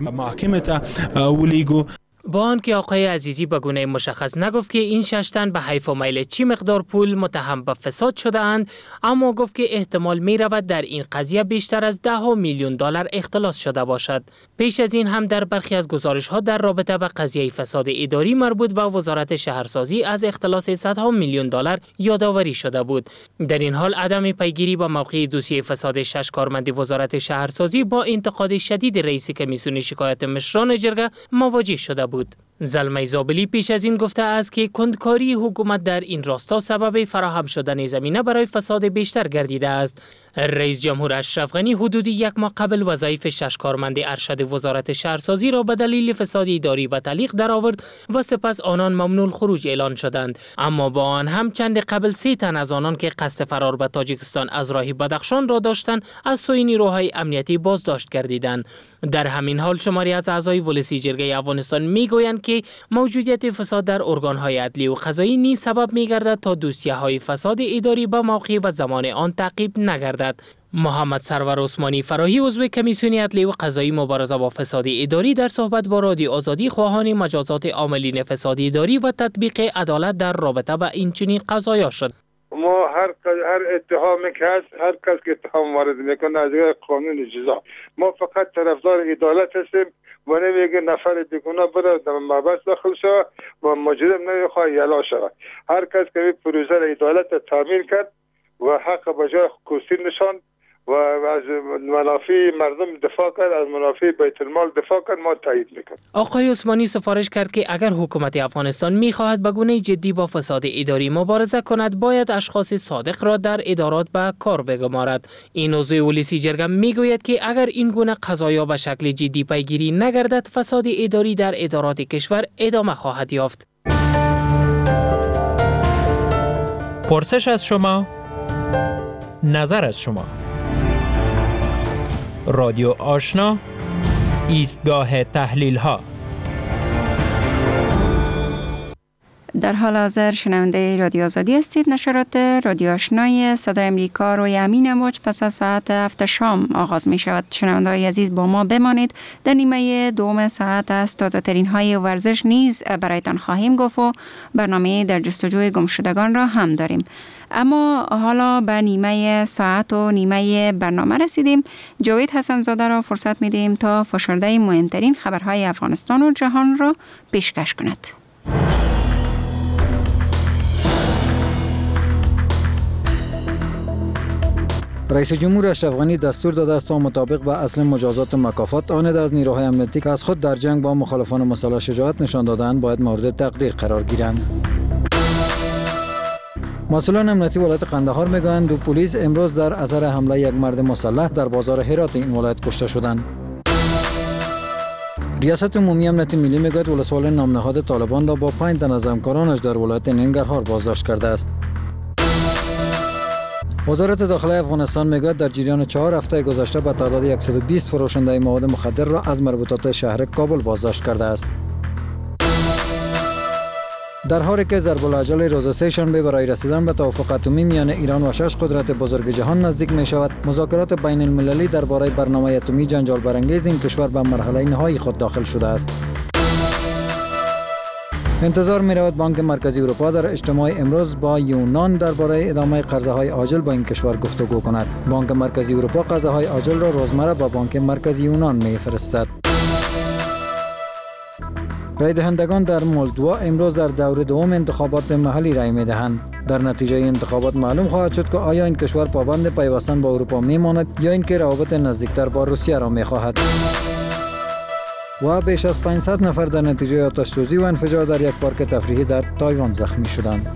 با آنکه آقای عزیزی به گونه مشخص نگفت که این شش تن به حیف و میل چی مقدار پول متهم به فساد شده اند، اما گفت که احتمال می رود در این قضیه بیشتر از ده ها میلیون دلار اختلاس شده باشد. پیش از این هم در برخی از گزارش ها در رابطه با قضیه فساد اداری مربوط به وزارت شهرسازی از اختلاس صدها میلیون دلار یادآوری شده بود. در این حال عدم پیگیری با موقع دوسیه فساد شش کارمند وزارت شهرسازی با انتقاد شدید رئیس کمیسیون شکایت مشران جرگه مواجه شده بود. زلمه زابلی پیش از این گفته است که کندکاری حکومت در این راستا سبب فراهم شدن زمینه برای فساد بیشتر گردیده است. رئیس جمهور اشرف غنی حدود یک ماه قبل وظایف شش کارمند ارشد وزارت شهرسازی را به دلیل فساد اداری به تعلیق درآورد و سپس آنان ممنوع الخروج اعلان شدند. اما با آن هم چند قبل سه تن از آنان که قصد فرار به تاجیکستان از راه بدخشان را داشتند از سوی نیروهای امنیتی بازداشت گردیدند. در همین حال شماری از اعضای ولسی جرگه افغانستان میگویند که موجودیت فساد در ارگان‌های عدلی و قضایی نیز سبب می‌گردد تا دوسیه‌های فساد اداری به موقع و زمان آن تعقیب نگردد. محمد سرور عثمانی فراهی عضو کمیسیون عدلی و قضایی مبارزه با فساد اداری در صحبت با رادیو آزادی خواهان مجازات عاملین فساد اداری و تطبیق عدالت در رابطه با این چنین قضایا شد. ما هر هر اتهامی که هست، هر کس که اتهام وارد میکنه از قانون جزا، ما فقط طرفدار عدالت هستیم و نمیگه نفر بیگناه بره در محبس داخل شود و مجرم نمیخواد یلا شود. هر کس که پروژه عدالت تامین کرد و حق به جای کرسی نشان و از منافع مردم دفاع کرد، از منافع بیت المال دفاع کرد، ما تایید میکنیم. آقای عثمانی سفارش کرد که اگر حکومت افغانستان میخواهد به گونه جدی با فساد اداری مبارزه کند، باید اشخاص صادق را در ادارات به کار بگمارد. این عضو ولسی جرگه میگوید که اگر این گونه قضایا به شکل جدی پیگیری نگردد، فساد اداری در ادارات کشور ادامه خواهد یافت. پرسش از شما، نظر از شما. رادیو آشنا، ایستگاه تحلیل ها. در حال حاضر شنونده رادیو آزادی هستید. نشرات رادیو آشنای صدای امریکا روی امین امواج پس از ساعت هفت شام آغاز می شود. شنونده های عزیز با ما بمانید. در نیمه دوم ساعت از تازه ترین های ورزش نیز برایتان خواهیم گفت و برنامه در جستجوی گمشدگان را هم داریم. اما حالا به نیمه ساعت و نیمه برنامه رسیدیم. جاوید حسن زاده را فرصت می دهیم تا فشرده مهمترین خبرهای افغانستان و جهان را پیشکش کند. رئیس جمهور اشرف غنی دستور داده است تا مطابق با اصل مجازات و مکافات آن از نیروهای امنیتی که از خود در جنگ با مخالفان مسلح شجاعت نشان دادند باید مورد تقدیر قرار گیرند. مسئولان امنیتی ولایت قندهار میگویند دو پلیس امروز در اثر حمله یک مرد مسلح در بازار هرات این ولایت کشته شدند. ریاست عمومی امنیت ملی میگوید ولسوال نامنهاد طالبان را با پنج تن از همکارانش در ولایت ننگرهار بازداشت کرده است. وزارت داخله افغانستان میگوید در جریان چهار هفته گذشته به تعداد صد و بیست فروشنده مواد مخدر را از مربوطات شهر کابل بازداشت کرده است. در حالی که ضرب الاجل روز سه شنبه برای رسیدن به توافق اتمی میان ایران و شش قدرت بزرگ جهان نزدیک می شود، مذاکرات بین المللی درباره برنامه اتمی جنجال برانگیز این کشور به مرحله نهایی خود داخل شده است. انتظار می رود بانک مرکزی اروپا در اجتماع امروز با یونان درباره ادامه قرضه های عاجل با این کشور گفتگو کند. بانک مرکزی اروپا قرضه های عاجل را روزمره با بانک مرکزی یونان می فرستد. رای دهندگان در مولدوا امروز در دور دوم انتخابات محلی رای می دهند. در نتیجه انتخابات معلوم خواهد شد که آیا این کشور پابند پیوستن با اروپا می ماند یا اینکه روابط نزدیکتر با روسیه را می خواهد. و بیش از پانصد نفر در نتیجه آتش سوزی و انفجار در یک پارک تفریحی در تایوان زخمی شدند.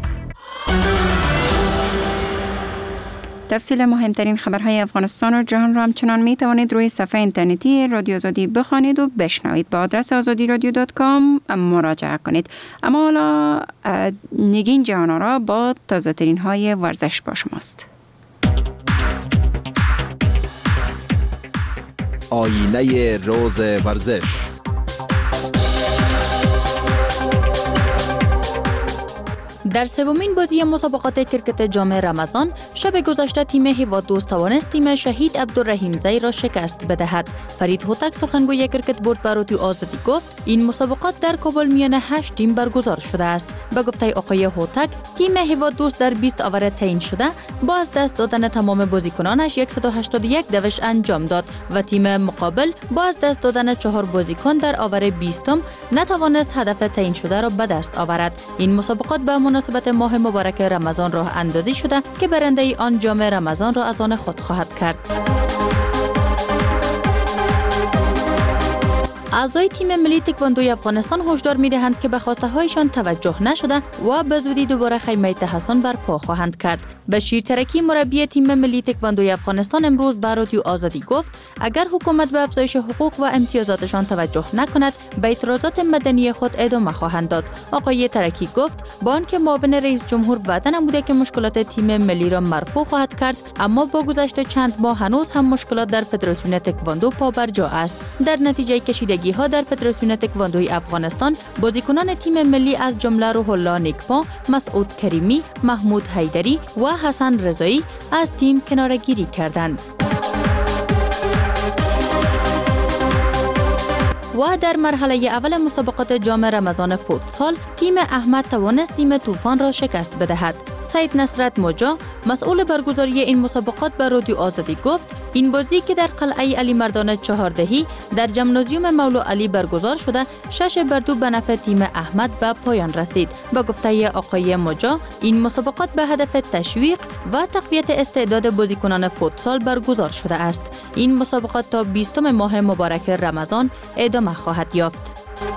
تفصیل مهمترین خبرهای افغانستان و جهان را همچنان می توانید روی صفحه اینترنتی رادیو آزادی بخوانید و بشنوید. با آدرس آزادی رادیو دات کام مراجعه کنید. اما حالا نگین جهان را با تازه ترین های ورزش با شماست. آینه روز ورزش. در سومین بازی مسابقات کرکت جام رمضان شب گذشته تیم هیواد دوست توانست تیم شهید عبدالرحیم زی را شکست بدهد. فرید هوتک سخنگوی کرکت بورد به رادیو آزادی گفت این مسابقات در کابل میان هشت تیم برگزار شده است. به گفته آقای هوتک تیم هیواد دوست در بیست اوور تعیین شده با از دست دادن تمام بازیکنانش صد و هشتاد و یک دوش انجام داد و تیم مقابل با از دست دادن چهار بازیکن در اوور بیستم نتوانست هدف تعیین شده را به دست آورد. این مسابقات به مناسبت ماه مبارک رمضان راه اندازی شده که برنده آن جام رمضان را از آن خود خواهد کرد. اعضای تیم ملی تکواندوی افغانستان هشدار می‌دهند که به خواسته‌هایشان توجه نشده و به زودی دوباره خیمه تحسن برپا خواهند کرد. بشیر ترکی مربی تیم ملی تکواندوی افغانستان امروز به رادیو آزادی گفت اگر حکومت به افزایش حقوق و امتیازاتشان توجه نکند به اعتراضات مدنی خود ادامه خواهند داد. آقای ترکی گفت با آنکه معاون رئیس جمهور وعده نموده که مشکلات تیم ملی را مرفوع خواهد کرد، اما با گذشت چند ماه هنوز هم مشکلات در فدراسیون تکواندو پابرجا است. در نتیجه کشیدگی ها در فدراسیون تکواندوی افغانستان بازیکنان تیم ملی از جمله روح الله نیکپا، مسعود کریمی، محمود حیدری و حسن رضایی از تیم کناره‌گیری کردند. و در مرحله اول مسابقات جام رمضان فوتسال تیم احمد توانست تیم طوفان را شکست بدهد. سید نصرت موجا مسئول برگزاری این مسابقات به رادیو آزادی گفت این بازی که در قلعه علی مردان چهاردهی در جمنازیوم مولا علی برگزار شده شش بر دو به نفع تیم احمد به پایان رسید. با گفته آقای موجا این مسابقات به هدف تشویق و تقویت استعداد بازیکنان فوتسال برگزار شده است. این مسابقات تا بیستم ماه مبارک رمضان ادامه خواهد یافت.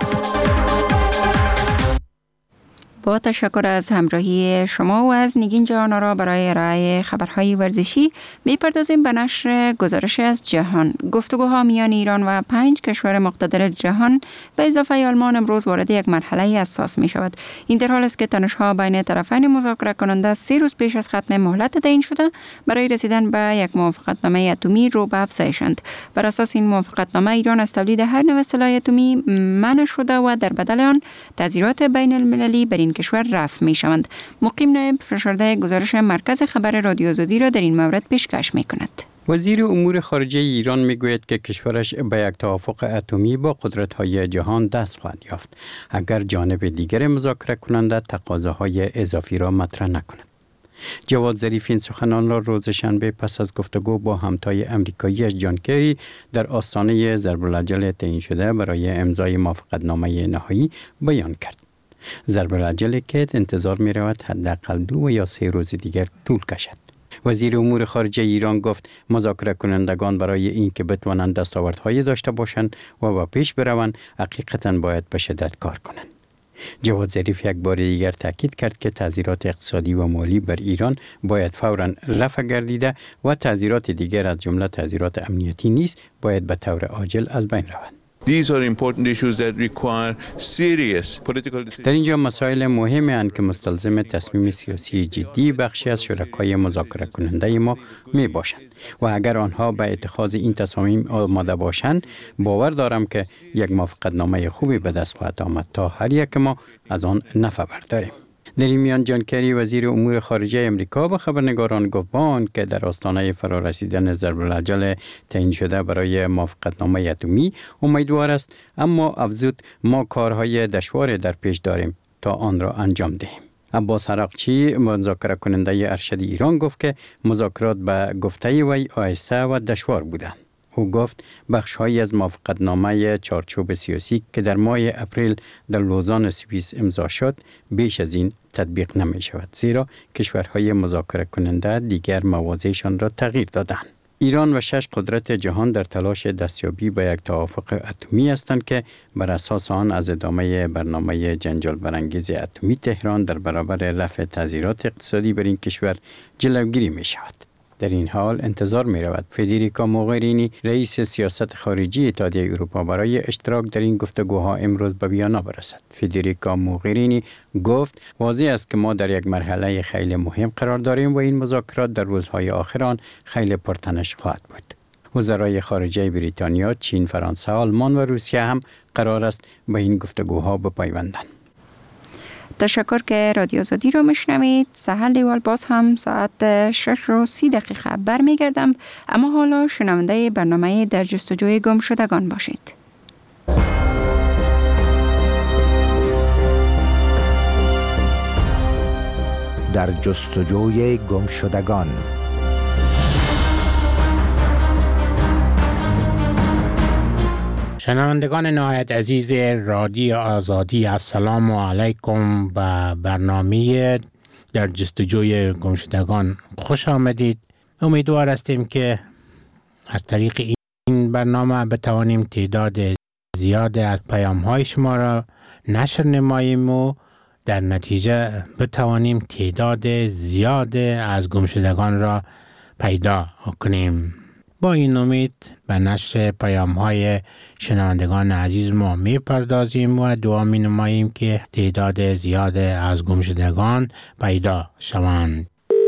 با تشکر از همراهی شما و از نگین جهان را برای ارائه خبرهای ورزشی می‌پردازیم به نشر گزارش از جهان. گفتگوها میان ایران و پنج کشور مقتدر جهان به اضافه آلمان امروز وارد یک مرحله حساس می شود. این در حال است که تنش‌ها بین طرفین مذاکره کننده سه روز پیش از ختم مهلت تعیین شده برای رسیدن به یک موافقتنامه اتمی رو به افزایشند. بر اساس این موافقتنامه ایران از تولید هر نوع سلاح اتمی منع شده و در بدل آن تعزیرات بین المللی بر این کشور رفع می شوند. مقیم نایب فرشورده گزارش مرکز خبر رادیو آزادی را در این مورد پیشکش می کند. وزیر امور خارجه ایران می گوید که کشورش به یک توافق اتمی با قدرت‌های جهان دست خواهد یافت اگر جانب دیگر مذاکره کننده تقاضاهای اضافی را مطرح نکند. جواد ظریف این سخنان را روز شنبه پس از گفتگو با همتای امریکایی‌اش جان کری در آستانه ضرب‌الاجل تعیین شده برای امضای موافقتنامه نهایی بیان کرد. ضرب‌الاجل که انتظار می رود حداقل دو یا سه روز دیگر طول کشد. وزیر امور خارجه ایران گفت مذاکره کنندگان برای اینکه بتوانند دستاوردهای داشته باشند و به پیش بروند حقیقتاً باید به شدت کار کنند. جواد ظریف یک بار دیگر تاکید کرد که تعزیرات اقتصادی و مالی بر ایران باید فوراً رفع گردیده و تعزیرات دیگر از جمله تعزیرات امنیتی نیز باید به طور عاجل از بین روند. These are important issues that require serious political decisions. در اینجا مسائل مهمی هستند که مستلزم تصمیم سیاسی جدی بخشی از شرکای مذاکره کننده ما می باشند و اگر آنها به اتخاذ این تصامیم آماده باشند باور دارم که یک موافقتنامه خوبی به دست خواهد آمد تا هر یک ما از آن نفع برداریم. در این میان جان کری وزیر امور خارجه امریکا به خبرنگاران گفت بان که در آستانه فرارسیدن ضرب‌الاجل تعیین شده برای موافقتنامه اتمی امیدوار است، اما افزود ما کارهای دشوار در پیش داریم تا آن را انجام دهیم. عباس عراقچی مذاکره کننده ارشد ایران گفت که مذاکرات به گفته وی آهسته و دشوار بودند. او گفت بخش‌هایی از موافقتنامه چارچوب سیاسی که در ماه اپریل در لوزان سوئیس امضا شد بیش از این تطبیق نمی شود، زیرا کشورهای مذاکره کننده دیگر مواضعشان را تغییر دادند. ایران و شش قدرت جهان در تلاش دستیابی به یک توافق اتمی هستند که بر اساس آن از ادامه برنامه جنجال برانگیز اتمی تهران در برابر رفع تعزیرات اقتصادی بر این کشور جلوگیری می شود. در این حال انتظار می رود فدریکا موغرینی رئیس سیاست خارجی اتحادیه اروپا برای اشتراک در این گفتگوها امروز به ویانا برسد. فدریکا موغرینی گفت واضح است که ما در یک مرحله خیلی مهم قرار داریم و این مذاکرات در روزهای آخر آن خیلی پرتنش خواهد بود. وزرای خارجه بریتانیا، چین، فرانسه، آلمان و روسیه هم قرار است به این گفتگوها بپیوندند. تشکر که رادیو آزادی رو میشنوید. سهل دیوال باز هم ساعت شش و سی دقیقه برمیگردم، اما حالا شنونده برنامه در جستجوی گم شدگان باشید. در جستجوی گم شدگان. شنوندگان نهایت عزیز رادیو آزادی، السلام علیکم. به برنامه در جستجوی گمشدگان خوش آمدید. امیدوار هستیم که از طریق این برنامه بتوانیم تعداد زیاد از پیام های شما را نشر نماییم و در نتیجه بتوانیم تعداد زیاد از گمشدگان را پیدا کنیم. با این امید به نشر پیام های شنوندگان عزیز ما می پردازیم و دعا می نماییم که تعداد زیاد از گمشدگان پیدا شوند.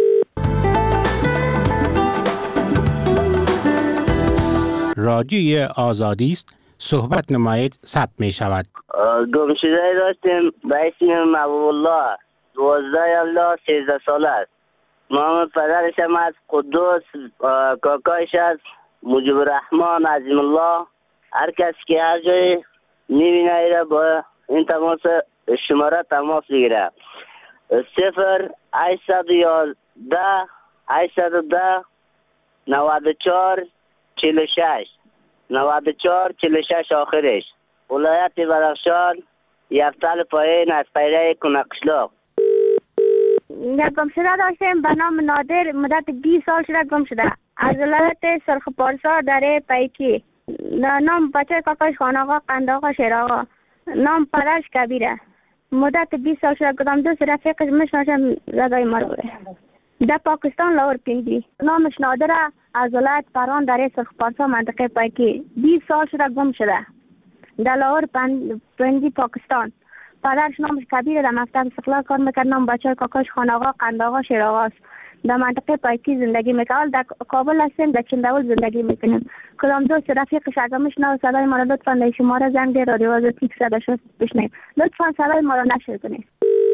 رادیوی آزادی است، صحبت نمایید ثبت می شود. گمشده داشتیم به اسم محبوب الله، دوازده الله سیزده ساله است. نام پدرش هم از قدوس، کاکایش از مجیب الرحمن عظیم الله. هر کس که هر جای میبینه ایره با این تماس شماره تماس بگیره. صفر هشتصد و یازده هشتصد و ده نود و چهار چهل و شش نود و چهار چهل و شش آخرش. ولایت بدخشان، یفتل پایین از پیره کنقشلاق. یک گم شده داشتیم به نام نادر، مدت بیست سال شده گم شده. از ولایت سرخ پارسا در پیکی. نام بچه کاکاش خان آقا قند آقا شیر آقا. نام پدرش کبیره. مدت بیست سال شده کدام دوست رفیقش مشناشم زدای ما رو بره. در پاکستان لاور پینگی. نامش نادره، از ولایت پران در سرخ پارسا منطقه پیکی. بیست سال شده گم شده. در لاور پینگی پاکستان. پدرش نامش کبیره، در مکتب استقلال کار میکرد. نام بچه کاکاش خان آقا قند آقا شیر آقا است. در منطقه پایکی زندگی میکنم. در کابل هستیم، در چندول زندگی میکنیم. کدام دوست رفیقش اگر میشنوه صدای ما را لطفا در شماره زنگ رادیو آزادی صدا شد بشنویم. لطفا صدای ما را نشر کنید.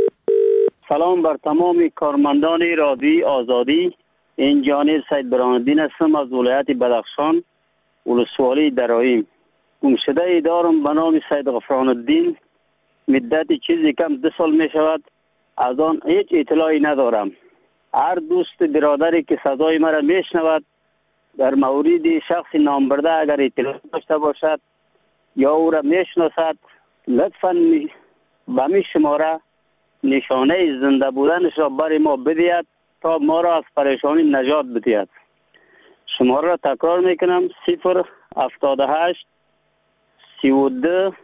سلام بر تمام کارمندان رادیو آزادی. این جانب سید برهان‌الدین هستم از ولایت بدخشان، ولسوالی درایم. گمشده دارم به نام سید غفران الدین. مدت چیزی کم دو سال می شود. از آن هیچ اطلاعی ندارم. هر دوست برادری که صدای مرا میشنود در مورد شخص نام برده اگر اطلاع داشته باشد یا او را میشناسد، لطفاً به می شماره نشانه زنده بودنش را برای ما بدهید تا ما را از پریشانی نجات بدهد. شماره را تکرار میکنم: صفر هفتاد و هشت سی و دو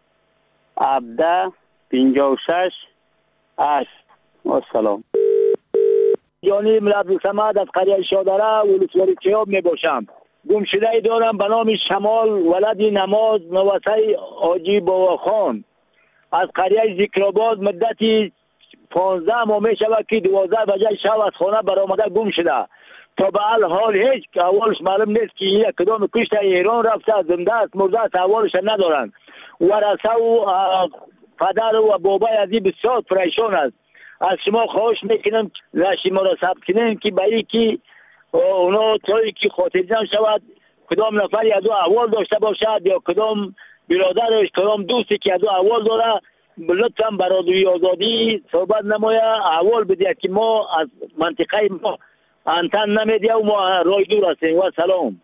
هفده پنجاه و شش هشت. و سلام. یعنی ملابی سماد از قریه شادره ولسوالی چیاب می باشم. گمشده دارم به نام شمال ولد نماز نوسه آجی بابا خان از قریه ذکرآباد. مدتی پانزده ماه می شود که دوازده بجه شب از خانه برآمده گم شده. تا به حال هیچ احوالش معلوم نیست که یک کدام کشت ایران رفته، زنده است مرده است، احوالش ندارند. ورثه و پدر و بابای ازی بسیار پریشان است. از شما خواهش میکنم شما را ثبت کنیم که برای که اونا طوری که خاطرجمع شود کدام نفری از او احوال داشته باشد یا کدام برادرش کدام دوستی که از او احوال داره لطفاً برای آزادی صحبت نمایه، احوال بدهید که ما از منطقه ما انتن نمیدیم و ما رای دور هستیم. و سلام.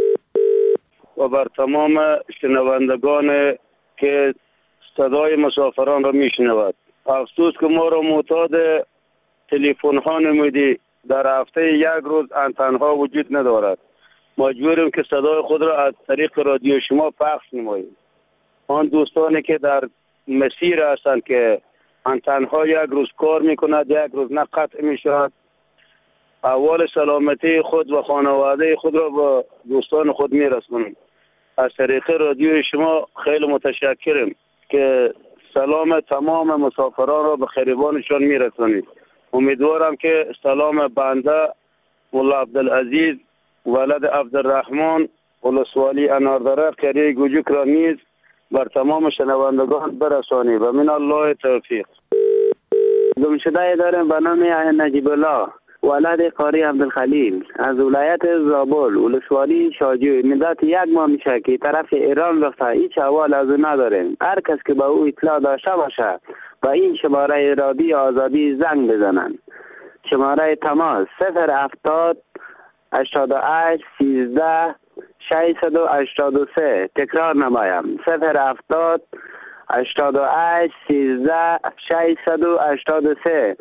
و بر تمام شنوندگان که صدای مسافران را میشنود، افسوس که ما را معتاد تلفن ها نمودی. در هفته یک روز انتن ها وجود ندارد. مجبوریم که صدای خود را از طریق رادیو شما پخش نماییم. آن دوستانی که در مسیر هستند که انتن ها یک روز کار میکند یک روز نه قطع میشود، احوال سلامتی خود و خانواده خود را با دوستان خود میرسونیم. از طریق رادیو شما خیلی متشکرم که سلام تمام مسافران را به خریبانشان میرسانید. امیدوارم که سلام بنده مولا عبدالعزیز ولد عبدالرحمن ولسوالی اناردره قریه گوجک را نیز بر تمام شنوندگان برسانی و من الله توفیق. گمشده دارم به نام نجیب الله ولد قاری عبدالخلیل از ولایت زابل ولسوالی شاجوی. مدت یک ماه میشه که طرف ایران رفته، هیچ احوال از او نداریم. هر کس که به او اطلاع داشته باشه با این شماره رادیو آزادی زنگ بزنن. شماره تماس صفر هفتاد هشتاد و هشت سیزده ششصد و هشتاد و سه. تکرار نمایم: صفر هفتاد هشتاد و هشت سیزده ششصد و هشتاد و سه.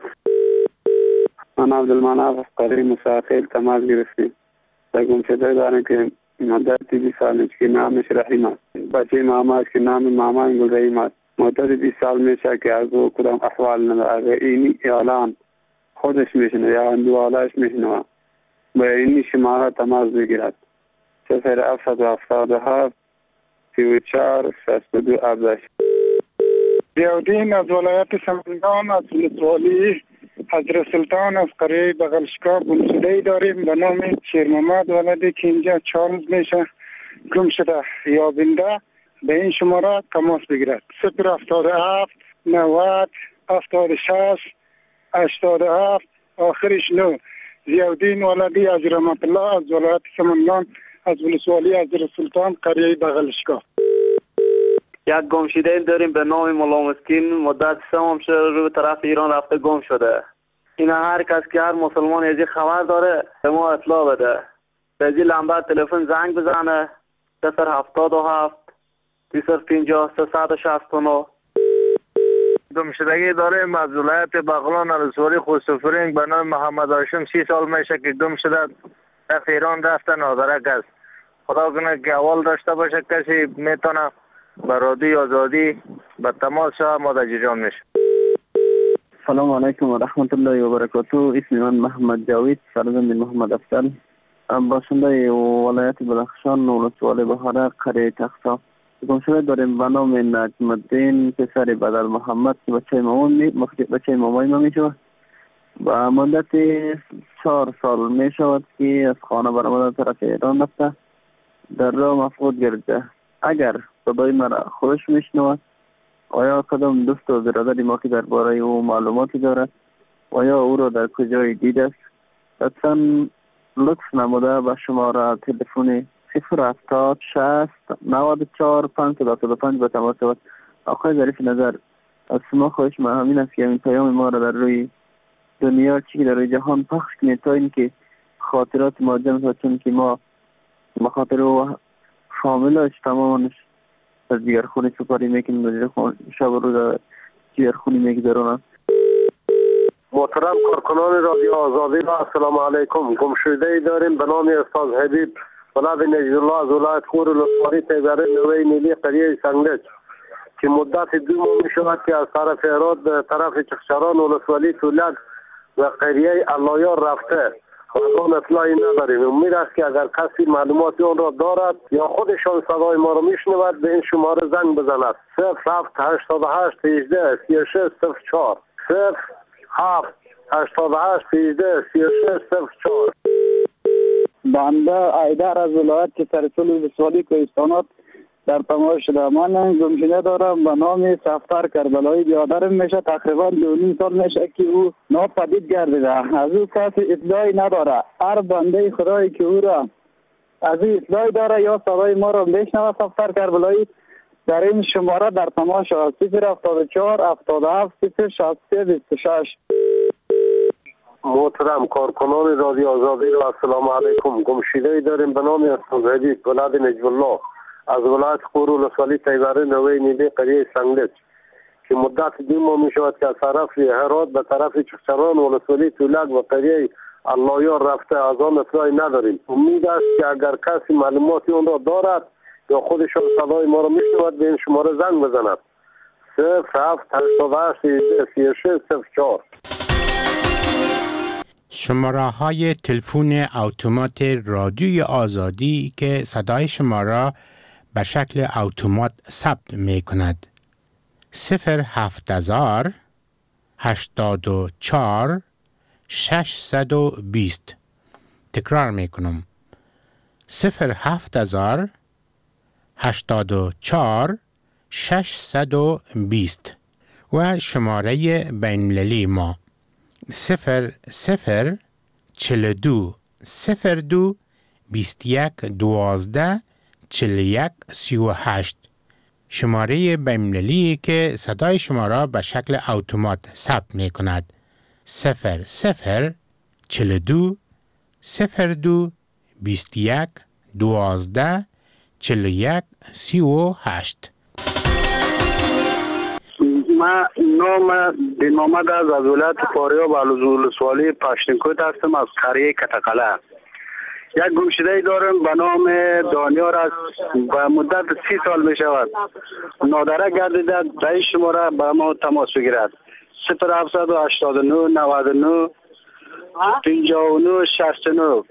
من عبدالمناف قریب مسافر تماس گرفتیم. در گمشده دارم که مدت بیست سال میشه که نامش رحیم است. بچه ماما است که نام ماما گل رحیم است. مدت بیست سال میشه که از او کدام احوال نداره. اینی اعلان خودش میشنه یا اندوالش میشنه با اینی شماره تماس بگیرد: صفر هفتصد و هفتاد و هفت سی و چهار شصت و دو هفده. ضیاءالدین از ولایت سمنگان از ولسوالی حضرت سلطان از قریه بغلشکا گمشده داریم به نام شیر محمد ولد که اینجا چهار روز میشه گم شده. یابنده به این شماره تماس بگیرد: صفر هفتاد و هفت نود هفتاد و شش هشتاد و هفت آخرش نو. ضیاءالدین ولدی از رحمت الله از ولایت سمنگان از ولسوالی حضرت سلطان قریه بغلشکا. یک گمشده داریم به نام مولا مسکین، مدت سه ماه شده رو طرف ایران رفته گم شده. این هر کس که هر مسلمان از این خبر داره به ما اطلاع بده. به این لمبه تلفن زنگ بزنه صفر هفتاد و هفت صفر پنجاه سیصد و شصت و نه. گمشدگی داریم از ولایت بغلان ولسوالی خوستفرنگ به نام محمد هاشم. سی سال میشه که گم شده، رفت ایران رفته نادرک است. خدا کنه که اول داشته باشه کسی میتونه به رادیوی آزادی به تماس شود ما در جریان میشه. سلام علیکم و رحمت الله و برکاته. اسم من محمد جاوید فرزند محمد افضل، باشنده ولایت بدخشان ولسوالی بهاره قریه تختا. گمشده داریم به نام نجم الدین پسر بدر محمد که بچه مامان می بچه مامای ما می شود. و مدت چهار سال می شود که از خانه برآمده طرف ایران رفته، در راه مفقود گرده. اگر صدای مرا خودش میشنود آیا کدام دوست و برادری ما که درباره او معلوماتی دارد و یا او را در کجای دیده است، لطفاً لطف نموده به شماره تلفن صفر هفتاد شصت نود و چهار پنجصد و پنج به تماس شود. آقای ظریف نظر، از شما خواهش ما همین است که این پیام ما را در روی دنیا چی در روی جهان پخش کنید تا اینکه خاطرات ما جمع شود، چون که ما بخاطر او شاملش تمامش از دیگر خونی سپاری میکنیم، شب و روز دیگر خونی میگذرونم. محترم کارکنان رادیو آزادی و السلام علیکم. گمشده داریم به نام استاد حبیب ولد نجدالله از ولایت خور ولسوالی تیبره نوی نیلی قریه سنگلج که مدت دو ماه می شود که از طرف هرات به طرف چخچران ولسوالی تولک و قریه اللایار رفته و از آن اطلاعی نداریم. امید است که اگر کسی معلوماتی آن را دارد یا خودشان صدای ما را میشنود به این شماره زنگ بزند. صفر هفت هشتاد و هشت هجده سی و شش صفر چهار صفر هفت هشتاد و هشت هجده سی و شش صفر چهار. بنده ایدر از ولایت سرسول ولسوالی کوهستانات در تماس شده. من گمشده دارم به نام صفدر کربلایی. برادرم میشه تقریبا دو نیم سال میشه که او ناپدید گردیده. از او کسی اطلاعی نداره. هر بنده خدایی که او را از او اطلاعی داره یا صدای ما را بشنوه صفدر کربلایی در این شماره در تماس شد. صفر هفتاد و چهار هفتاد و هفت صفر شصت و سه بیست و شش. محترم کارکنان رادیو آزادی و السلام علیکم. گمشده داریم به نام استاد حبیب ولد نجدالله از ولایت خور ولسوالی تیبره نوی نیلی قریه سنگلج که مدت دو ماه می شود که از طرف هرات به طرف چخچران ولسوالی تولک و قریه اللایار رفته. از آن اطلاعی نداریم. امید است که اگر کسی معلوماتی آن را دارد یا خودشان صدای ما را میشنود به این شماره زنگ بزند. صفر هفت هشتاد و هشت هجده سی و شش صفر چهار. شماره های تلفن اتومات رادیوی آزادی که صدای شما را به شکل اتومات ثبت می کند. صفر هفت هزار هشتاد و چهار ششصد و بیست. تکرار می کنم. صفر هفت هزار هشتاد و چهار ششصد و بیست و شماره بین‌المللی ما صفر صفر چل دو صفر دو بیست یک دوازده چل یک سی و هشت. شماره بین‌المللی که صدای شما را به شکل اتومات ثبت می کند. صفر صفر چل دو صفر دو بیست یک دوازده چل یک سی و هشت. من نام بن محمد از از ولایت فاریاب ولسوالی پشتینکوت هستم از قریه کتقله. یک گمشده دارم به نام دانیار است و مدت سی سال می شود نادره گردیده. در این شماره به ما تماس بگیرد. صفر هفتصد و هشتاد و نه نود و نه پنجاه و نه شصت و نه.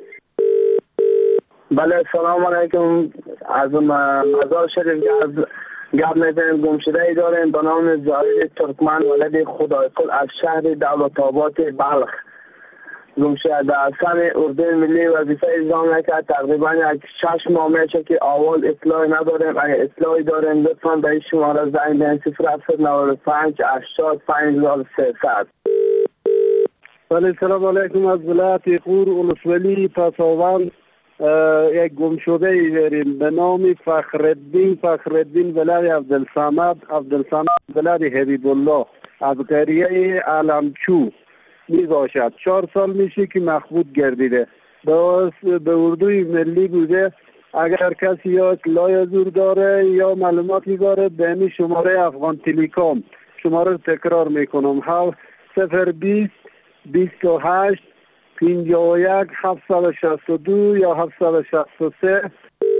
بله سلام علیکم. از مزار شریف از گپ میزنیم. گمشده ای داریم به نام زاهد ترکمن ولد خدایقل از شهر دولت آباد بلخ. گمشده در سن اردوی ملی وظیفه اجرا میکرد. تقریبا یک شش ماه میشه که اول اطلاعی نداریم. اگر اطلاعی داریم لطفا به این شماره زنگ بزنید. صفر هفتصد و نود و پنج هشتاد پنج هزار و سیصد. بله سلام علیکم. از ولایت خور ولسوالی پساوند یک گمشده ای داریم به نام فخرالدین فخرالدین ولد عبدالصمد عبدالصمد ولد حبیب الله از قریه علمچو می باشد. چهار سال میشه که مخبوط گردیده. به اردوی ملی بوده. اگر کسی یا اطلاع زور داره یا معلوماتی داره به این شماره افغان تلکام شماره رو تکرار میکنم هفت صفر بیست بیست و هشت پنجاه و یک هفتصد و شصت و دو یا هفتصد و شصت و سه.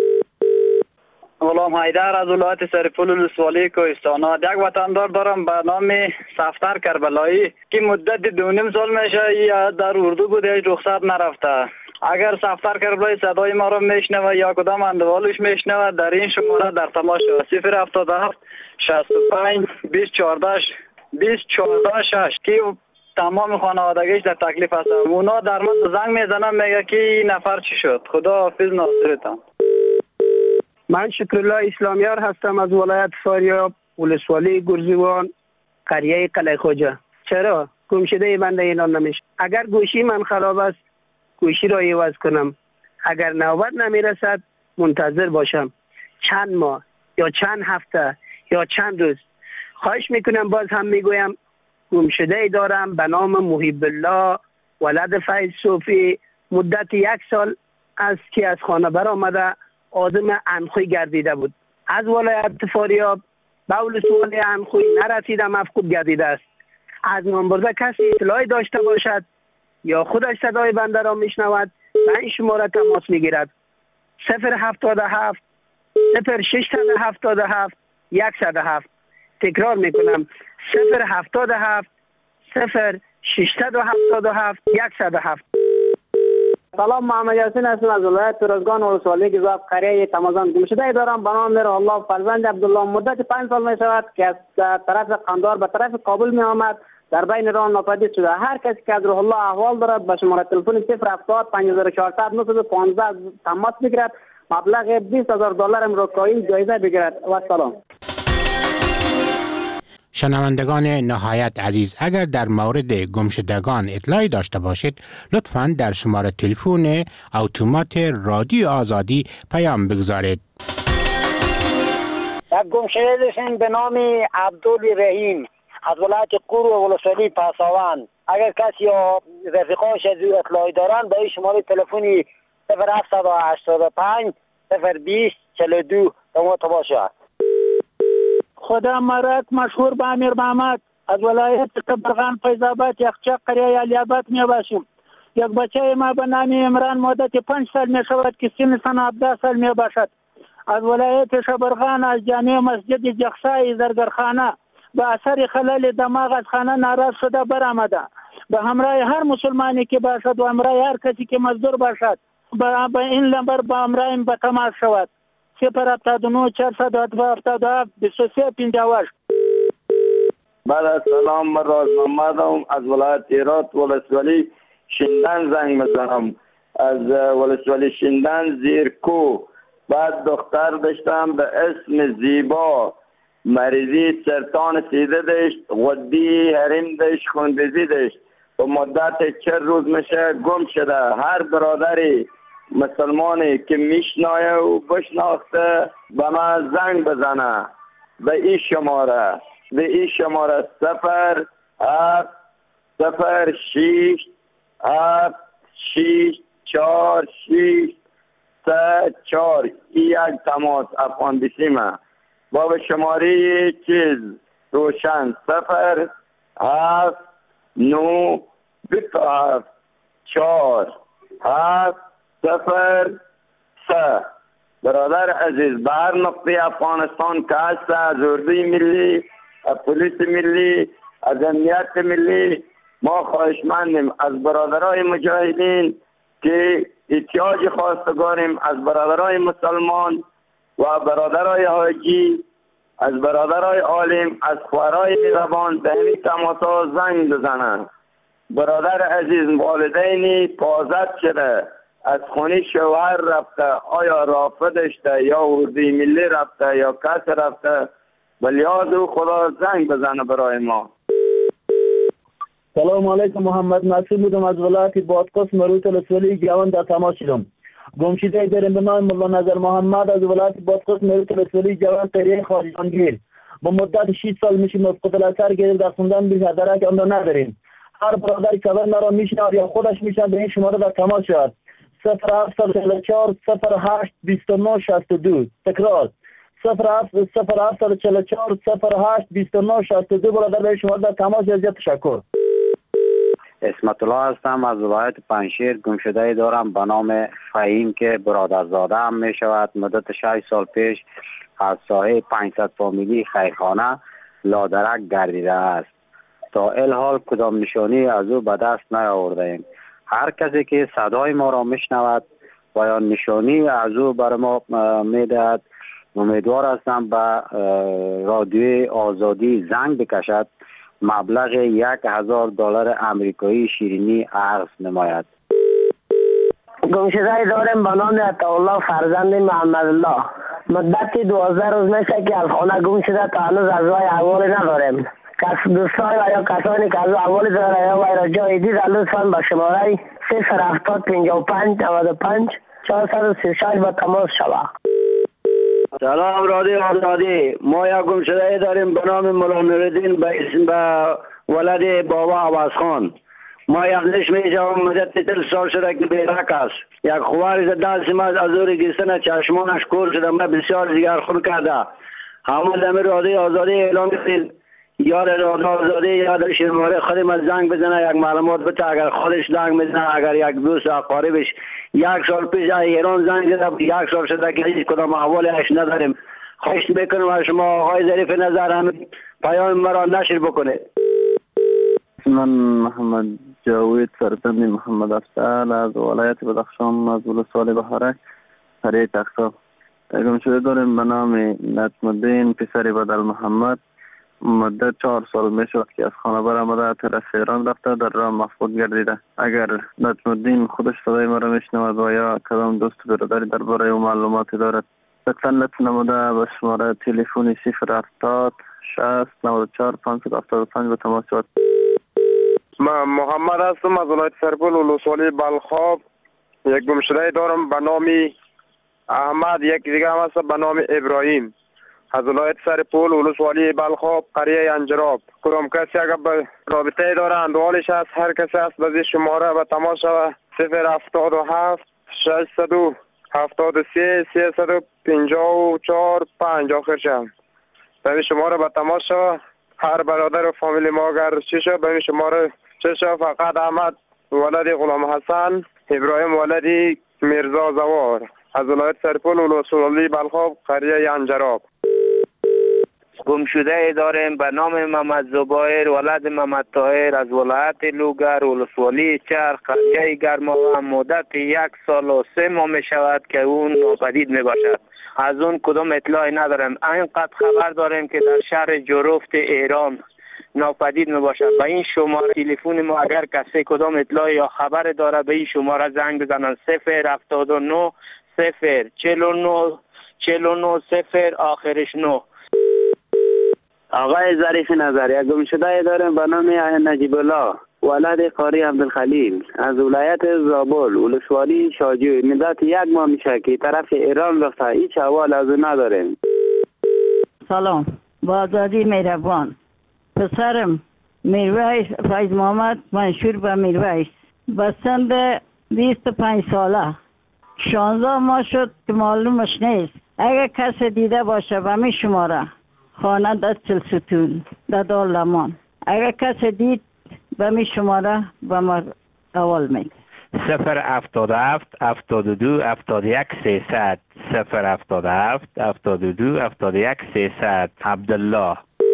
غلام حیدر از ولایت سرپل ولسوالی کوهستانات. یک وطندار دارم به نام صفدر کربلایی که مدت دو نیم سال میشه یا در اردو بوده رخصت نرفته. اگر صفدر کربلایی صدای ما رو میشنوه یا کدام اندوالش میشنوه در این شماره در تماس صفر هفتاد و هفت شصت و پنج بیست چهارده بیست چهارده شش که تمام خانوادگیش در تکلیف هست. اونا در من زنگ میزنن میگه که این نفر چی شد. خدا حافظ ناصرتان. من شکرالله اسلامیار هستم از ولایت فاریاب ولسوالی گرزیوان قریه قلعه خوجه. چرا گمشده بنده اعلان نمیشه؟ اگر گوشی من خراب است گوشی را عوض کنم. اگر نوبت نمیرسد منتظر باشم چند ماه یا چند هفته یا چند روز. خواهش میکنم باز هم میگویم گمشده ای دارم به نام محب الله ولد فیض صوفی مدت یک سال است که از خانه برآمده آدم انخوی گردیده بود. از ولایت فاریاب به ولسوالی انخوی نرسیده مفقود گردیده است. از نامبرده کسی اطلاعی داشته باشد یا خودش صدای بنده را میشنود و این شماره تماس میگیرد. صفر هفتاد و هفت صفر ششصد و هفتاد و هفت صد و هفت. تکرار میکنم صفر هفتاد و هفت صفر ششصد و هفتاد و هفت صد و هفت. سلام، محمد یاسین هستم از ولایت ترزگان ولسوالی گزاف قریه تمازان. گمشده دارم به نام الله فرزند عبدالله مدت پنج سال می شود که از طرف قندار به طرف کابل می آمد در بین راه ناپدید شده. هر کسی که از روح الله احوال دارد به شماره تلفن صفر هفتاد پنج هزار و چهارصد نهصد و پانزده تماس بگیرد. مبلغ بیست هزار دلار امریکایی جایزه بگیرد. و سلام. شنوندگان نهایت عزیز، اگر در مورد گمشدگان اطلاعی داشته باشید لطفاً در شماره تلفن اتومات رادیو آزادی پیام بگذارید. یک گمشده داشتیم به نام عبدالرحیم از ولایت قور و ولسوالی پاساوان. اگر کسی یا رفیقاش از او اطلاعی دارند به این شماره تلفنی صفر هفتصد و هشتاد و پنج صفر بیست چهل و دو تماس باشد. خدا مرک مشهور به امیر محمد از ولایت کبرغان فیضاباد یخچه قریه علیاباد می باشیم. یک بچه ما به نام عمران مدت پنج سال می شود که سن سن هفده سال می باشد. از ولایت شبرغان از جامع مسجد جخسای زرگرخانه به اثر خلل دماغ از خانه ناراض شده برآمده. به همراه هر مسلمانی که باشد و همراه هر کسی که مزدور باشد به این لمبر با همراهیم به تماس شود. صفر هفتاد و نه چهارصد و هفتاد و هفت بیست و سه پنجاه و هشت. بعد سلام، من راز محمدم از ولایت هرات ولسوالی شندن زنگ میزنم. از ولسوالی شندن زیرکو. بعد دختر داشتم به اسم زیبا، مریضی سرطان سیده داشت، غدی حریم داشت، خونریزی داشت. و مدت چند روز میشه گم شده. هر برادری مسلمانی که میشنایه و بشناخته به من زنگ بزنه به این شماره به این شماره صفر هفت صفر شیش هفت شیش چهار شیش سه چهار. این یک تماس افغان بیسیمه. با به شماره چیز روشن صفر هفت نو بیست و هفت چهار هفت صفر سه. برادر عزیز به هر نقطه افغانستان که هست، از اردوی ملی، از پلیس ملی، از امنیت ملی، ما خواهشمندیم از برادرای مجاهدین که احتیاج خواستگاریم، از برادرای مسلمان و برادرای حاجی، از برادرای عالم، از خوارای مهربان به همین تماس‌ها زنگ بزنند. برادر عزیز والدینی پازد شده، از خونه شوهر رفته، آیا رافضه داشته یا اردوی ملی رفته یا کس رفته، بلیاد و خدا زنگ بزنه برای ما. سلام علیکم، محمد نصیر بودم از ولایت بادغیس مروت ولسوالی گیوان در تماس شدم. گمشده داریم به نام مولا نظر محمد از ولایت بادغیس میگوید رسولی جوان قریه خواجانگیر با مدت شش سال میشه مسقط الاثر گرفت در خوندن بیش درک آن را نداریم. هر برادر خبر مرا میشنواد یا خودش میشنواد به این شماره در تماس شود صفر هفت چهل چهار صفر هشت بیست و نه شصت و دو. تکرار صفر هفت صفر هفت چهل چهار صفر هشت بیست و نه شصت و دو. برادر به این شماره در تماس شود. تشکر. اسمت الله هستم از ولایت پنجشیر. گمشده دارم به نام فهیم که برادرزاده هم می شود. مدت شش سال پیش از ساحه پانصد فامیلی خیرخانه لادرک گردیده است. تا الحال کدام نشانی از او به دست نیاورده ایم. هر کسی که صدای ما را میشنود و یا نشانی از او بر ما میدهد امیدوار هستم به رادیوی آزادی زنگ بکشد مبلغ یک هزار دلار امریکایی شیرینی عرض نماید. گمشده داریم به نام عطاالله فرزند محمد الله. مدت دوازده روز میشه که از خانه گم شده تا هنوز از وی احوالی نداریم. کس دوستان و یا کسانی که از احوالی داره یا وی را جای دید لطفاً به شماره صفر هفتاد پنجاه و پنج نود و پنج چهارصد و سی و شش با تماس شود. سلام رادیو آزادی. ما یک گمشده داریم به نام مولا نوردین به اسم به ولد بابا عوض خان. ما یک نش میشم مدت دل سال شده که بیرک است. یک خواری دست ما از او گیستن چشمانش کور شده. ما بسیار جگر خون کرده. همه دم رادیو آزادی اعلام کردید یاد رادیو آزادی یاد شماره خودم از زنگ بزنه یک معلومات بده. اگر خودش زنگ بزنه اگر یک دوست اقاربش یک سال پیش ایران زنگ زده یک سال شده که هیچ کدام احوالی اش نداریم. خواهش میکنم از شما آقای ظریف نظر هم پیام مرا نشر بکنه. من محمد جاوید فرزند محمد افضل از ولایت بدخشان از ولسوالی بهارک قریه تختا. گمشده داریم به نام نجم الدین پسر بدل محمد. مدت چهار سال می شود که از خانه برآمده طرف ایران رفته در راه مفقود گردیده. اگر نجم الدین خودش صدای مرا میشنود و یا کدام دوست برادری درباره او معلوماتی دارد لطفاً لطف نموده به شماره تلفنی صفر هفتاد شصت نود و چهار پانصد و هفتاد و پنج به تماس شود. من محمد هستم از ولایت سرپل ولسوالی بلخاب. یک گمشده دارم به نام احمد. یک دیگه هم هست به نام ابراهیم از ولایت سرپل ولسوالی بلخاب قریه انجراب. کدام کسی اگر به رابطه داره اندوالش هست هر کسی هست به شماره به تماس شود صفر هفتاد و هفت ششصد و هفتاد و سه سیصد و پنجاه و چهار پنج آخر شد. به شماره به تماس شود. هر برادر و فامیل ما اگر چی شد به شماره چه شد فقط احمد ولد غلام حسن ابراهیم ولد مرزا زوار از ولایت سرپل ولسوالی بلخاب قریه انجراب. گمشده داریم به نام محمد زبایر ولد محمد طاهر از ولایت لوگر ولسوالی چرخ قریه گرماوه. مدت یک سال و سه ماه می شود که اون ناپدید می باشد. از اون کدام اطلاعی نداریم. اینقدر خبر داریم که در شهر جروفت ایران ناپدید می باشد. به این شماره تلفن ما اگر کسی کدام اطلاعی یا خبر داره به این شماره زنگ بزنن صفر هفتاد و نه صفر چهل و نه چهل و نه صفر آخرش نه. آقای ظریف نظر. یک گمشده داریم به نام نجیب الله ولد قاری عبدالخلیل از ولایت زابل ولسوالی شاجوی. مدت یک ماه میشه که طرف ایران رفته. هیچ احوال از اون نداریم. سلام با آزادی مهربان. پسرم میرویس فیض محمد منشور به میرویس به سن بیست و پنج ساله شانزده ماه شد که معلومش نیست. اگر کسی دیده باشه به می شماره خانه در چلستون در دارالمان اگر کسی دید به می شماره به ما اول می صفر هفتاد و هفت هفتاد و دو هفتاد و یک سیصد صفر هفتاد و هفت هفتاد و دو هفتاد و یک سیصد. عبدالله.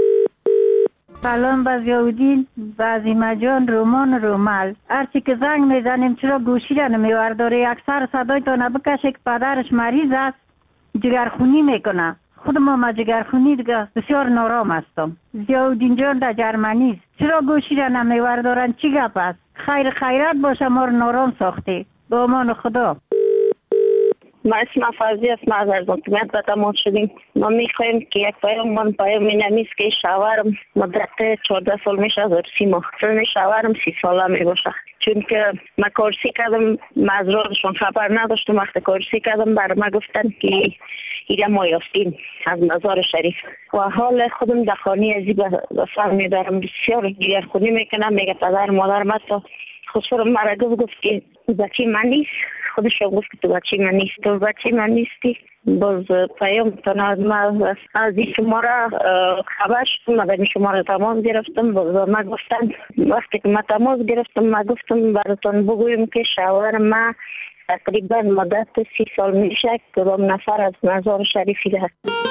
سلام بزیاودین بعضی جان رومان رومل. هرچی که زنگ میزنیم چرا گوشی را نمیورداره؟ اکثر صدای تا نبکشه که پدرش مریض است جگرخونی میکنه. خود ما ما جگرخونی دیگه بسیار نارام هستم. زیاودین جان در جرمنی است. چرا گوشی را نمیوردارن؟ چی گپ است؟ خیر خیرات باشه ما رو نارام ساخته. به امان خدا. ما اسم فازی است. ما از ارزانتیمت به تماس شدیم. ما میخوایم که یک پیام من پیام نمیست که شوهرم مدت چهارده سال میشه از ارسی ماه. چون شوهرم سی ساله میباشه. چون که من کارسی کردم مزرارشون خبر نداشتم. وقتی کارسی کردم برای من گفتن که ایره ما یافتیم از مزار شریف و حال خودم در خانه ازی به سر میدارم. بسیار گیر خونی میکنم. میگه پدر مادر من تا خودشون مرا گفت گفت که بچه من نیست. خودشون گفت که تو بچه من نیست، تو بچه من نیستی. باز پیام تنها من از این شماره خبر شدم. من در شماره تماس گرفتم. باز من گفتن وقتی که من تماس گرفتم من گفتم براتون بگویم که شوهر من تقریبا مدت سی سال میشه که با نفر از مزار شریفی ده.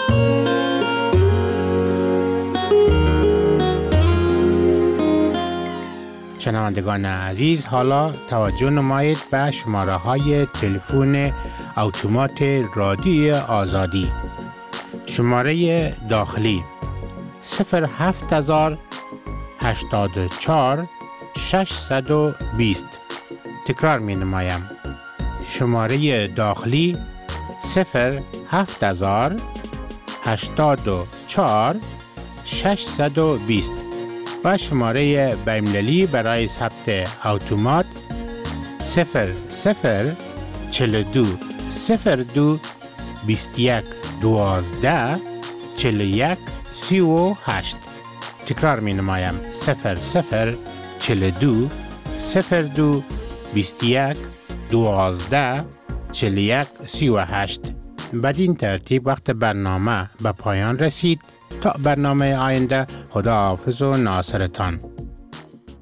شنوندگان عزیز، حالا توجه نمایید به شماره های تلفن اتومات رادیو آزادی. شماره داخلی صفر هفت هزار هشتاد و چهار ششصد و بیست. تکرار می نمایم. شماره داخلی صفر هفت هزار هشتاد و چهار ششصد و بیست و شماره بین‌المللی برای ثبت اتومات صفر صفر چهل و دو صفر دو بیست و یک دوازده چهل و یک سی و هشت. تکرار می نمایم. صفر صفر چهل و دو صفر دو بیست و یک دوازده چهل و یک سی و هشت. بدین ترتیب وقت برنامه به پایان رسید. تا برنامه آینده، خداحافظ و ناصرتان.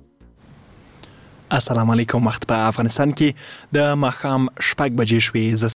السلام علیکم. وخت په افغانستان کې د ماښام شپږ بجې شوې.